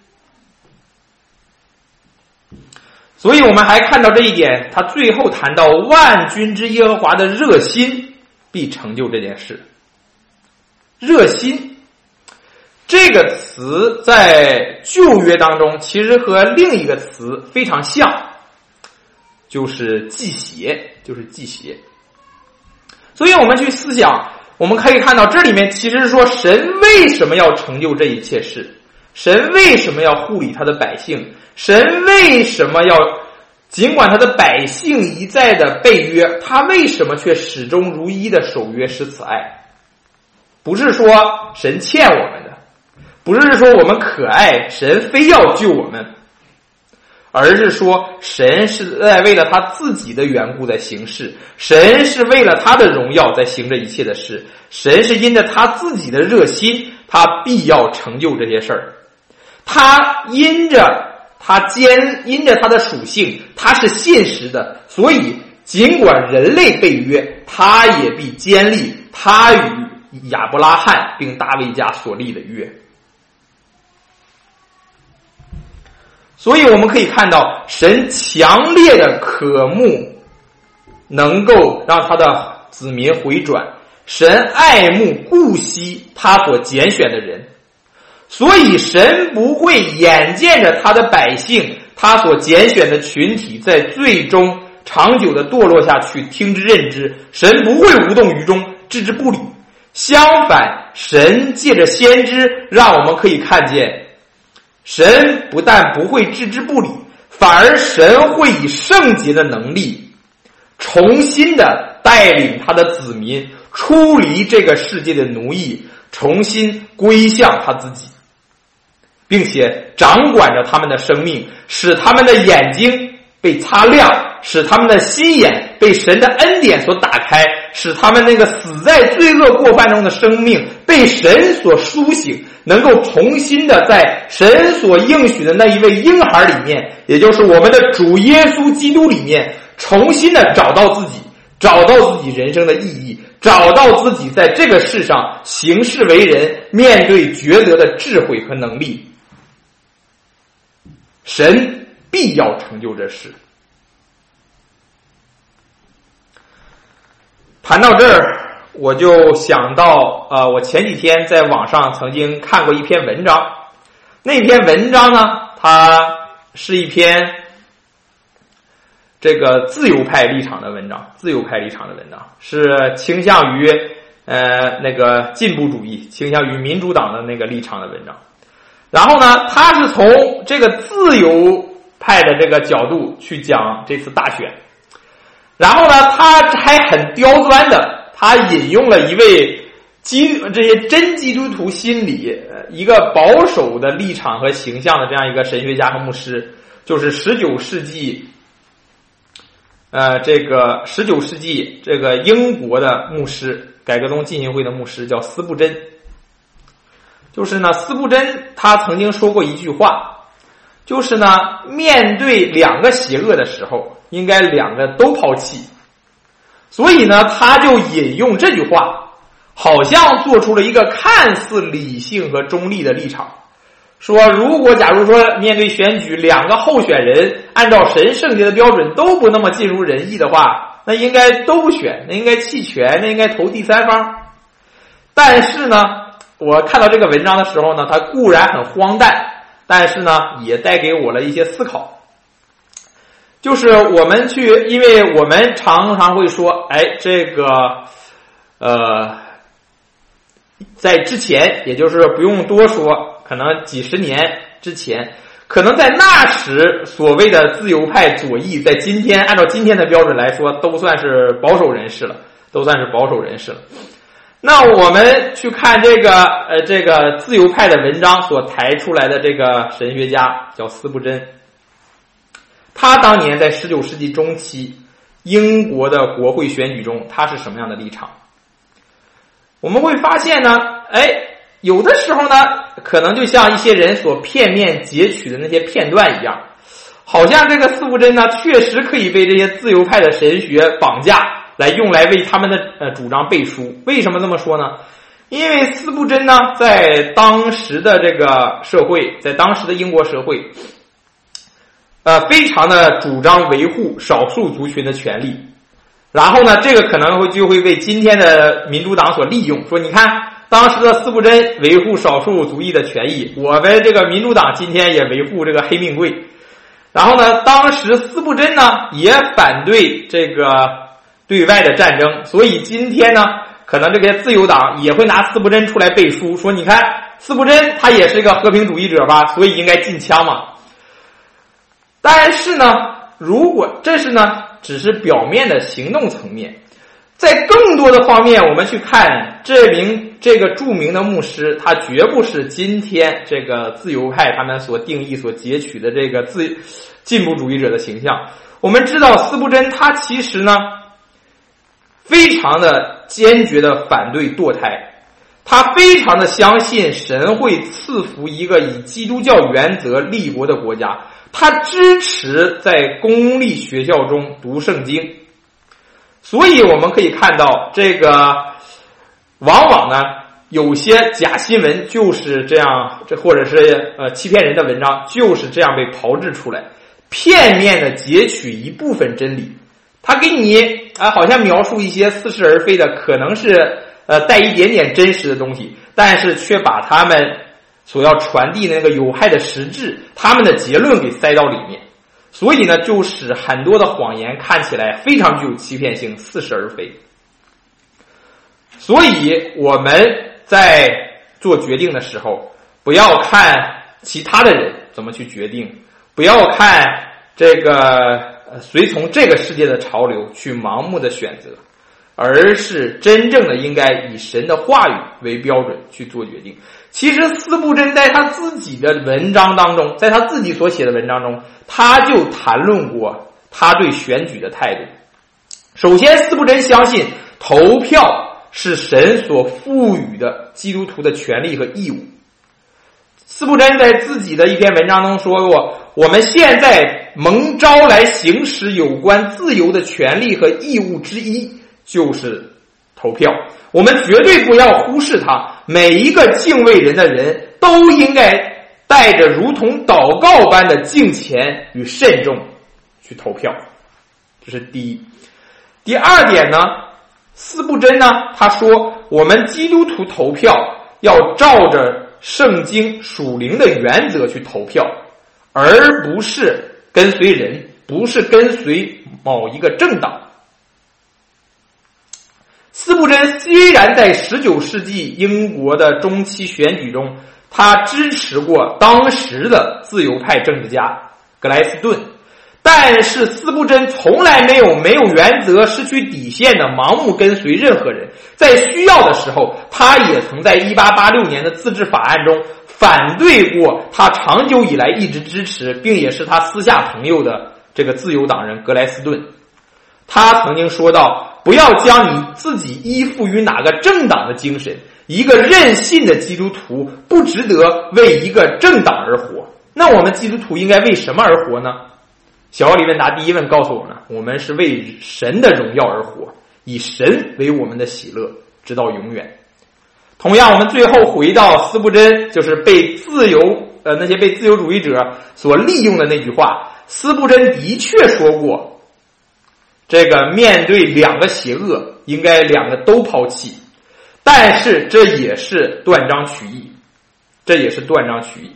所以我们还看到这一点，他最后谈到万军之耶和华的热心必成就这件事。热心这个词在旧约当中其实和另一个词非常像，就是忌邪，就是忌邪。所以我们去思想，我们可以看到这里面其实是说，神为什么要成就这一切事？神为什么要护理他的百姓？神为什么要，尽管他的百姓一再的背约，他为什么却始终如一的守约施慈爱？不是说神欠我们的，不是说我们可爱，神非要救我们，而是说神是在为了他自己的缘故在行事，神是为了他的荣耀在行着一切的事，神是因着他自己的热心，他必要成就这些事儿。他因着他坚因着他的属性，他是信实的，所以尽管人类背约，他也必坚立他与亚伯拉罕并大卫家所立的约。所以我们可以看到，神强烈的渴慕能够让他的子民回转，神爱慕顾惜他所拣选的人，所以神不会眼见着他的百姓，他所拣选的群体在最终长久的堕落下去，听之任之，神不会无动于衷，置之不理。相反，神借着先知让我们可以看见，神不但不会置之不理，反而神会以圣洁的能力重新的带领他的子民出离这个世界的奴役，重新归向他自己，并且掌管着他们的生命，使他们的眼睛被擦亮，使他们的心眼被神的恩典所打开，使他们那个死在罪恶过犯中的生命被神所苏醒，能够重新的在神所应许的那一位婴孩里面，也就是我们的主耶稣基督里面，重新的找到自己，找到自己人生的意义， 找到自己在这个世上行事为人、面对抉择的智慧和能力，神必要成就这事。谈到这儿，我就想到呃，我前几天在网上曾经看过一篇文章，那篇文章呢，它是一篇这个自由派立场的文章，自由派立场的文章是倾向于呃那个进步主义，倾向于民主党的那个立场的文章。然后呢，他是从这个自由派的这个角度去讲这次大选。然后呢，他还很刁钻的，他引用了一位基这些真基督徒心理一个保守的立场和形象的这样一个神学家和牧师，就是十九世纪呃这个十九世纪这个英国的牧师，改革宗浸信会的牧师叫斯布真。就是呢，斯布真他曾经说过一句话，就是呢，面对两个邪恶的时候，应该两个都抛弃。所以呢，他就引用这句话，好像做出了一个看似理性和中立的立场，说如果假如说面对选举，两个候选人按照神圣洁的标准都不那么尽如人意的话，那应该都不选，那应该弃权，那应该投第三方。但是呢，我看到这个文章的时候呢，它固然很荒诞，但是呢，也带给我了一些思考。就是我们去，因为我们常常会说，哎，这个，呃，在之前，也就是不用多说，可能几十年之前，可能在那时所谓的自由派左翼，在今天按照今天的标准来说，都算是保守人士了，都算是保守人士了。那我们去看这个呃这个自由派的文章所抬出来的这个神学家叫斯布真，他当年在十九世纪中期英国的国会选举中，他是什么样的立场？我们会发现呢，哎，有的时候呢，可能就像一些人所片面截取的那些片段一样，好像这个斯布真呢，确实可以被这些自由派的神学绑架，来用来为他们的呃主张背书。为什么这么说呢？因为斯布真呢，在当时的这个社会，在当时的英国社会，呃，非常的主张维护少数族群的权利。然后呢，这个可能会就会被今天的民主党所利用，说你看当时的斯布真维护少数族裔的权益，我们这个民主党今天也维护这个黑命贵。然后呢，当时斯布真呢也反对这个对外的战争，所以今天呢，可能这些自由党也会拿斯布真出来背书，说你看斯布真他也是一个和平主义者吧，所以应该禁枪嘛。但是呢，如果这是呢只是表面的行动层面，在更多的方面我们去看这名这个著名的牧师，他绝不是今天这个自由派他们所定义所截取的这个自进步主义者的形象。我们知道斯布真他其实呢非常的坚决的反对堕胎，他非常的相信神会赐福一个以基督教原则立国的国家，他支持在公立学校中读圣经。所以我们可以看到这个往往呢有些假新闻就是这样，这或者是呃欺骗人的文章就是这样被炮制出来，片面的截取一部分真理，他给你啊好像描述一些似是而非的，可能是呃带一点点真实的东西，但是却把他们所要传递的那个有害的实质，他们的结论给塞到里面。所以呢，就使很多的谎言看起来非常具有欺骗性，似是而非。所以我们在做决定的时候，不要看其他的人怎么去决定，不要看这个随从这个世界的潮流去盲目的选择，而是真正的应该以神的话语为标准去做决定。其实斯布真在他自己的文章当中，在他自己所写的文章中，他就谈论过他对选举的态度。首先，斯布真相信投票是神所赋予的基督徒的权利和义务。斯布真在自己的一篇文章中说过，我们现在蒙召来行使有关自由的权利和义务之一，就是投票。我们绝对不要忽视它，每一个敬畏人的人都应该带着如同祷告般的敬虔与慎重去投票。这是第一。第二点呢，司布真呢，他说我们基督徒投票要照着圣经属灵的原则去投票，而不是跟随人，不是跟随某一个政党。司布真虽然在十九世纪英国的中期选举中，他支持过当时的自由派政治家格莱斯顿，但是司布真从来没有没有原则、失去底线的盲目跟随任何人。在需要的时候，他也曾在一八八六年的自治法案中反对过他长久以来一直支持并也是他私下朋友的这个自由党人格莱斯顿。他曾经说到，不要将你自己依附于哪个政党的精神，一个任性的基督徒不值得为一个政党而活。那我们基督徒应该为什么而活呢？小奥里问答第一问告诉我们，我们是为神的荣耀而活，以神为我们的喜乐，直到永远。同样，我们最后回到司布真，就是被自由呃那些被自由主义者所利用的那句话，司布真的确说过，这个面对两个邪恶，应该两个都抛弃。但是这也是断章取义，这也是断章取义。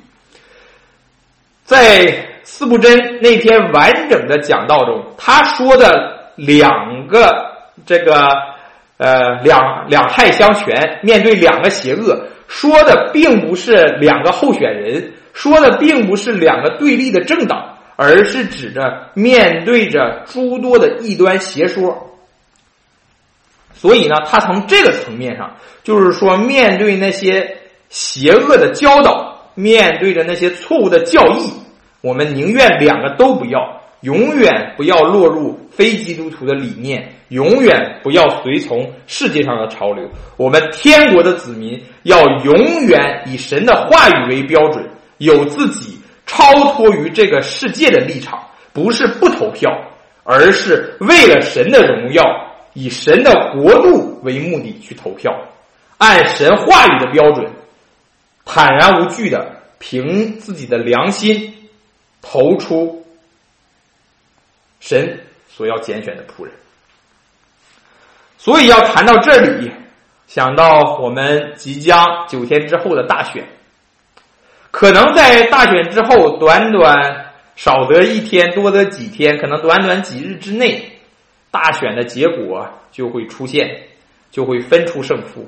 在司布真那篇完整的讲道中，他说的两个这个呃两两害相权，面对两个邪恶，说的并不是两个候选人，说的并不是两个对立的政党，而是指着面对着诸多的异端邪说。所以呢，他从这个层面上，就是说面对那些邪恶的教导，面对着那些错误的教义，我们宁愿两个都不要，永远不要落入非基督徒的理念，永远不要随从世界上的潮流。我们天国的子民要永远以神的话语为标准，有自己超脱于这个世界的立场，不是不投票，而是为了神的荣耀，以神的国度为目的去投票，按神话语的标准，坦然无惧的凭自己的良心投出神所要拣选的仆人。所以要谈到这里，想到我们即将九天之后的大选，可能在大选之后短短少则一天多则几天，可能短短几日之内，大选的结果就会出现，就会分出胜负。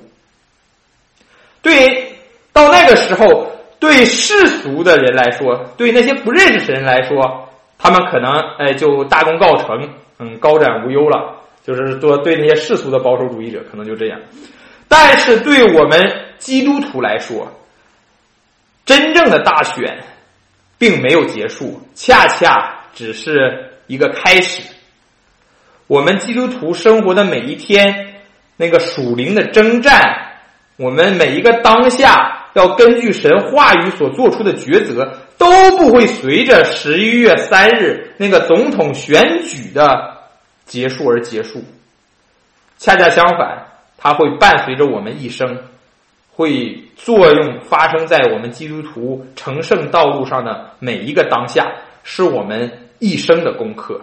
对，到那个时候，对世俗的人来说，对那些不认识神来说，他们可能哎就大功告成，嗯，高枕无忧了。就是说，对那些世俗的保守主义者可能就这样。但是对我们基督徒来说，真正的大选并没有结束，恰恰只是一个开始。我们基督徒生活的每一天，那个属灵的征战，我们每一个当下要根据神话语所做出的抉择，都不会随着十一月三日那个总统选举的结束而结束。恰恰相反，它会伴随着我们一生，会作用发生在我们基督徒成圣道路上的每一个当下，是我们一生的功课。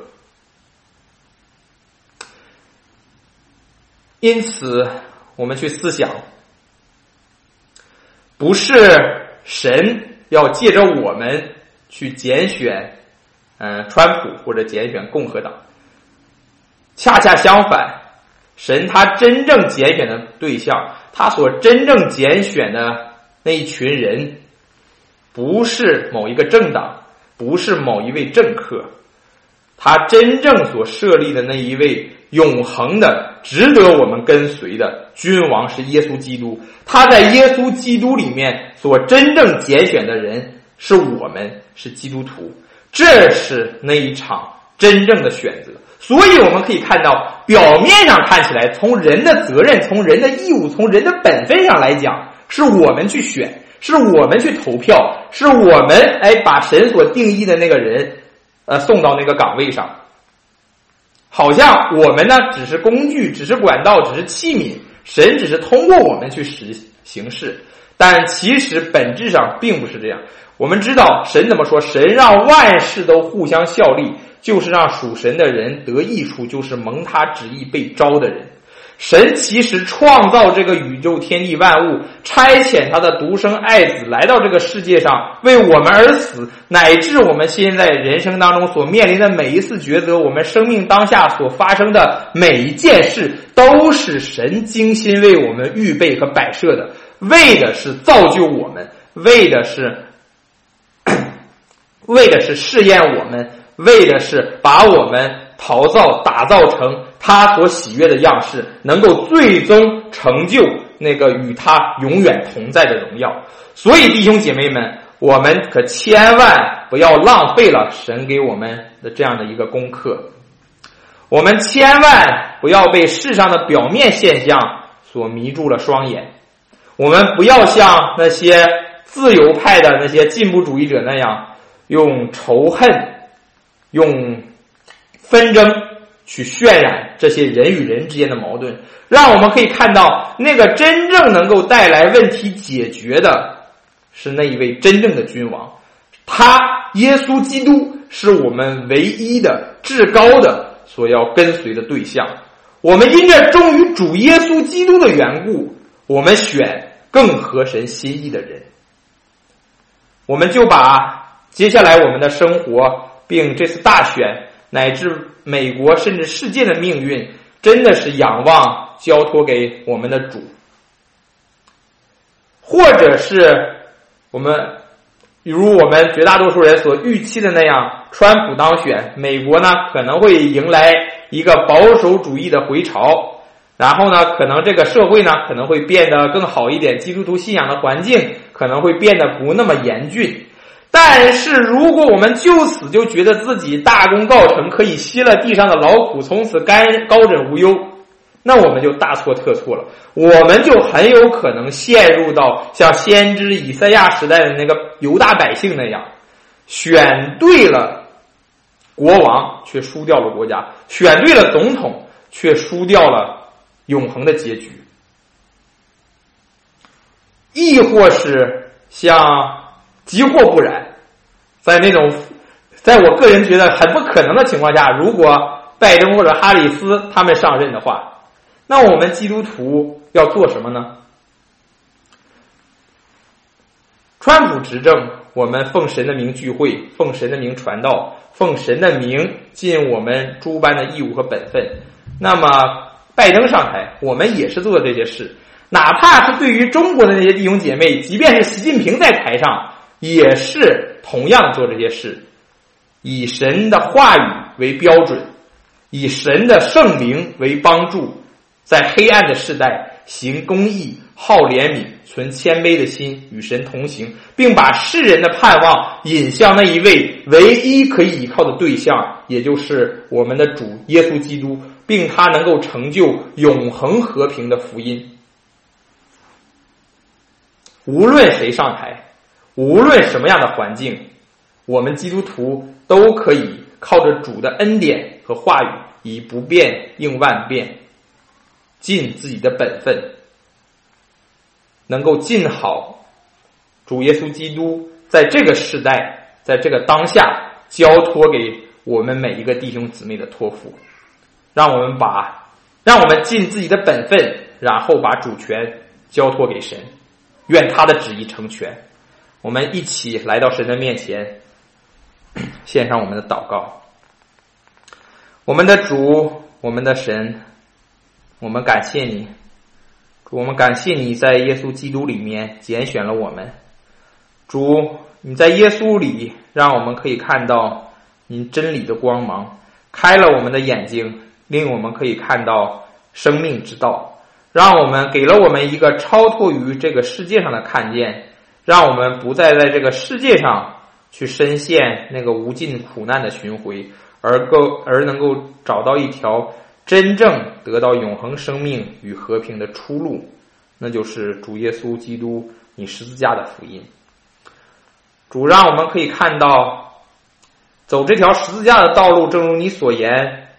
因此我们去思想，不是神要借着我们去拣选呃川普或者拣选共和党，恰恰相反，神他真正拣选的对象，他所真正拣选的那一群人，不是某一个政党，不是某一位政客，他真正所设立的那一位永恒的值得我们跟随的君王是耶稣基督。他在耶稣基督里面所真正拣选的人是我们，是基督徒。这是那一场真正的选择。所以我们可以看到，表面上看起来，从人的责任，从人的义务，从人的本分上来讲，是我们去选，是我们去投票，是我们哎把神所定义的那个人呃送到那个岗位上。 好像我们呢只是工具，只是管道，只是器皿，神只是通过我们去实行事，但其实本质上并不是这样。我们知道神怎么说，神让万事都互相效力，就是让属神的人得益处，就是蒙他旨意被招的人。神其实创造这个宇宙天地万物，差遣他的独生爱子来到这个世界上，为我们而死，乃至我们现在人生当中所面临的每一次抉择，我们生命当下所发生的每一件事，都是神精心为我们预备和摆设的，为的是造就我们，为的是为的是试验我们，为的是把我们陶造打造成他所喜悦的样式，能够最终成就那个与他永远同在的荣耀。所以弟兄姐妹们，我们可千万不要浪费了神给我们的这样的一个功课，我们千万不要被世上的表面现象所迷住了双眼，我们不要像那些自由派的那些进步主义者那样用仇恨用纷争去渲染这些人与人之间的矛盾，让我们可以看到那个真正能够带来问题解决的是那一位真正的君王，他耶稣基督是我们唯一的至高的所要跟随的对象。我们因着忠于主耶稣基督的缘故，我们选更合神心意的人。我们就把接下来我们的生活并这次大选乃至美国甚至世界的命运，真的是仰望交托给我们的主，或者是我们如我们绝大多数人所预期的那样，川普当选，美国呢可能会迎来一个保守主义的回潮，然后呢可能这个社会呢可能会变得更好一点，基督徒信仰的环境可能会变得不那么严峻。但是如果我们就此就觉得自己大功告成，可以息了地上的劳苦，从此甘高枕无忧，那我们就大错特错了。我们就很有可能陷入到像先知以赛亚时代的那个犹大百姓那样，选对了国王却输掉了国家，选对了总统却输掉了永恒的结局。亦或是像即或不然，在那种在我个人觉得很不可能的情况下，如果拜登或者哈里斯他们上任的话，那我们基督徒要做什么呢？川普执政，我们奉神的名聚会，奉神的名传道，奉神的名尽我们诸般的义务和本分。那么拜登上台，我们也是做的这些事，哪怕是对于中国的那些弟兄姐妹，即便是习近平在台上也是同样做这些事，以神的话语为标准，以神的圣灵为帮助，在黑暗的世代行公义，好怜悯，存谦卑的心，与神同行，并把世人的盼望引向那一位唯一可以依靠的对象，也就是我们的主耶稣基督，并他能够成就永恒和平的福音。无论谁上台，无论什么样的环境，我们基督徒都可以靠着主的恩典和话语，以不变应万变，尽自己的本分，能够尽好主耶稣基督在这个时代，在这个当下交托给我们每一个弟兄姊妹的托付。让我们把让我们尽自己的本分，然后把主权交托给神，愿他的旨意成全。我们一起来到神的面前，献上我们的祷告。我们的主，我们的神，我们感谢你，主，我们感谢你在耶稣基督里面拣选了我们。主，你在耶稣里让我们可以看到你真理的光芒，开了我们的眼睛，令我们可以看到生命之道，让我们给了我们一个超脱于这个世界上的看见，让我们不再在这个世界上去深陷那个无尽苦难的巡回，而够而能够找到一条真正得到永恒生命与和平的出路，那就是主耶稣基督你十字架的福音。主，让我们可以看到走这条十字架的道路，正如你所言，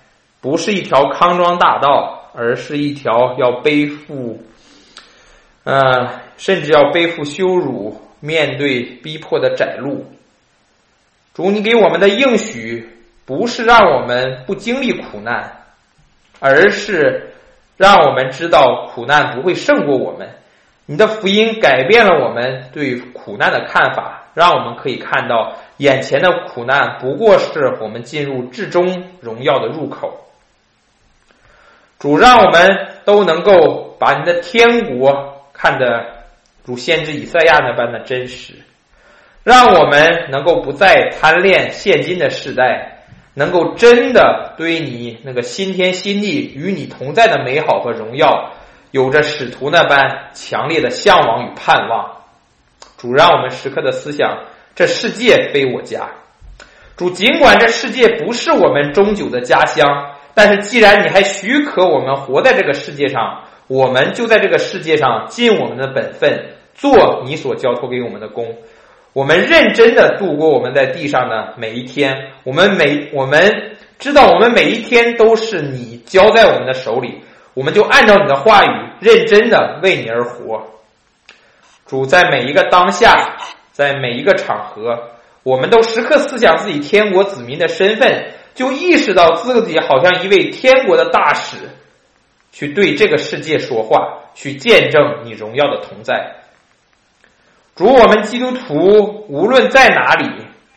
不是一条康庄大道，而是一条要背负呃，甚至要背负羞辱，面对逼迫的窄路。主，你给我们的应许不是让我们不经历苦难，而是让我们知道苦难不会胜过我们。你的福音改变了我们对苦难的看法，让我们可以看到眼前的苦难不过是我们进入至终荣耀的入口。主，让我们都能够把你的天国看得如先知以赛亚那般的真实，让我们能够不再贪恋现今的世代，能够真的对你那个新天新地与你同在的美好和荣耀有着使徒那般强烈的向往与盼望。主，让我们时刻的思想，这世界非我家。主，尽管这世界不是我们终久的家乡，但是既然你还许可我们活在这个世界上，我们就在这个世界上尽我们的本分，做你所交托给我们的工。我们认真的度过我们在地上的每一天，我们每我们知道我们每一天都是你交在我们的手里，我们就按照你的话语认真的为你而活。主，在每一个当下，在每一个场合，我们都时刻思想自己天国子民的身份，就意识到自己好像一位天国的大使，去对这个世界说话，去见证你荣耀的同在。主，我们基督徒无论在哪里，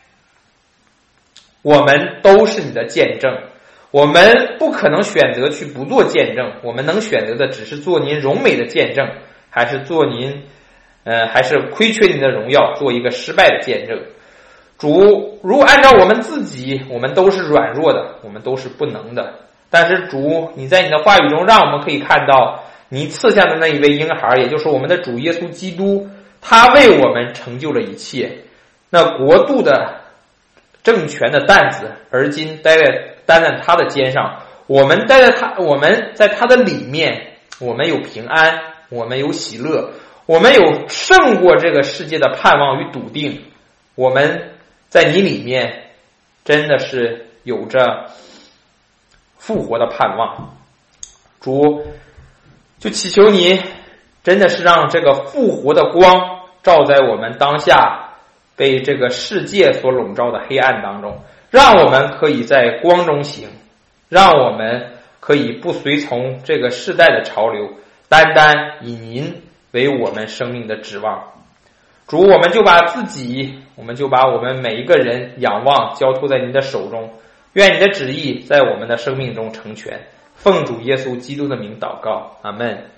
我们都是你的见证。我们不可能选择去不做见证，我们能选择的只是做您荣美的见证，还是做您呃，还是亏缺您的荣耀，做一个失败的见证。主，如果按照我们自己，我们都是软弱的，我们都是不能的。但是主，你在你的话语中让我们可以看到你赐下的那一位婴孩，也就是我们的主耶稣基督，他为我们成就了一切。那国度的政权的担子，而今待在担在他的肩上，我们待在他，我们在他的里面，我们有平安，我们有喜乐，我们有胜过这个世界的盼望与笃定。我们在你里面真的是有着复活的盼望。主，就祈求你真的是让这个复活的光照在我们当下被这个世界所笼罩的黑暗当中，让我们可以在光中行，让我们可以不随从这个世代的潮流，单单以您为我们生命的指望。主，我们就把自己，我们就把我们每一个人仰望交托在您的手中，愿你的旨意在我们的生命中成全。奉主耶稣基督的名祷告，阿们。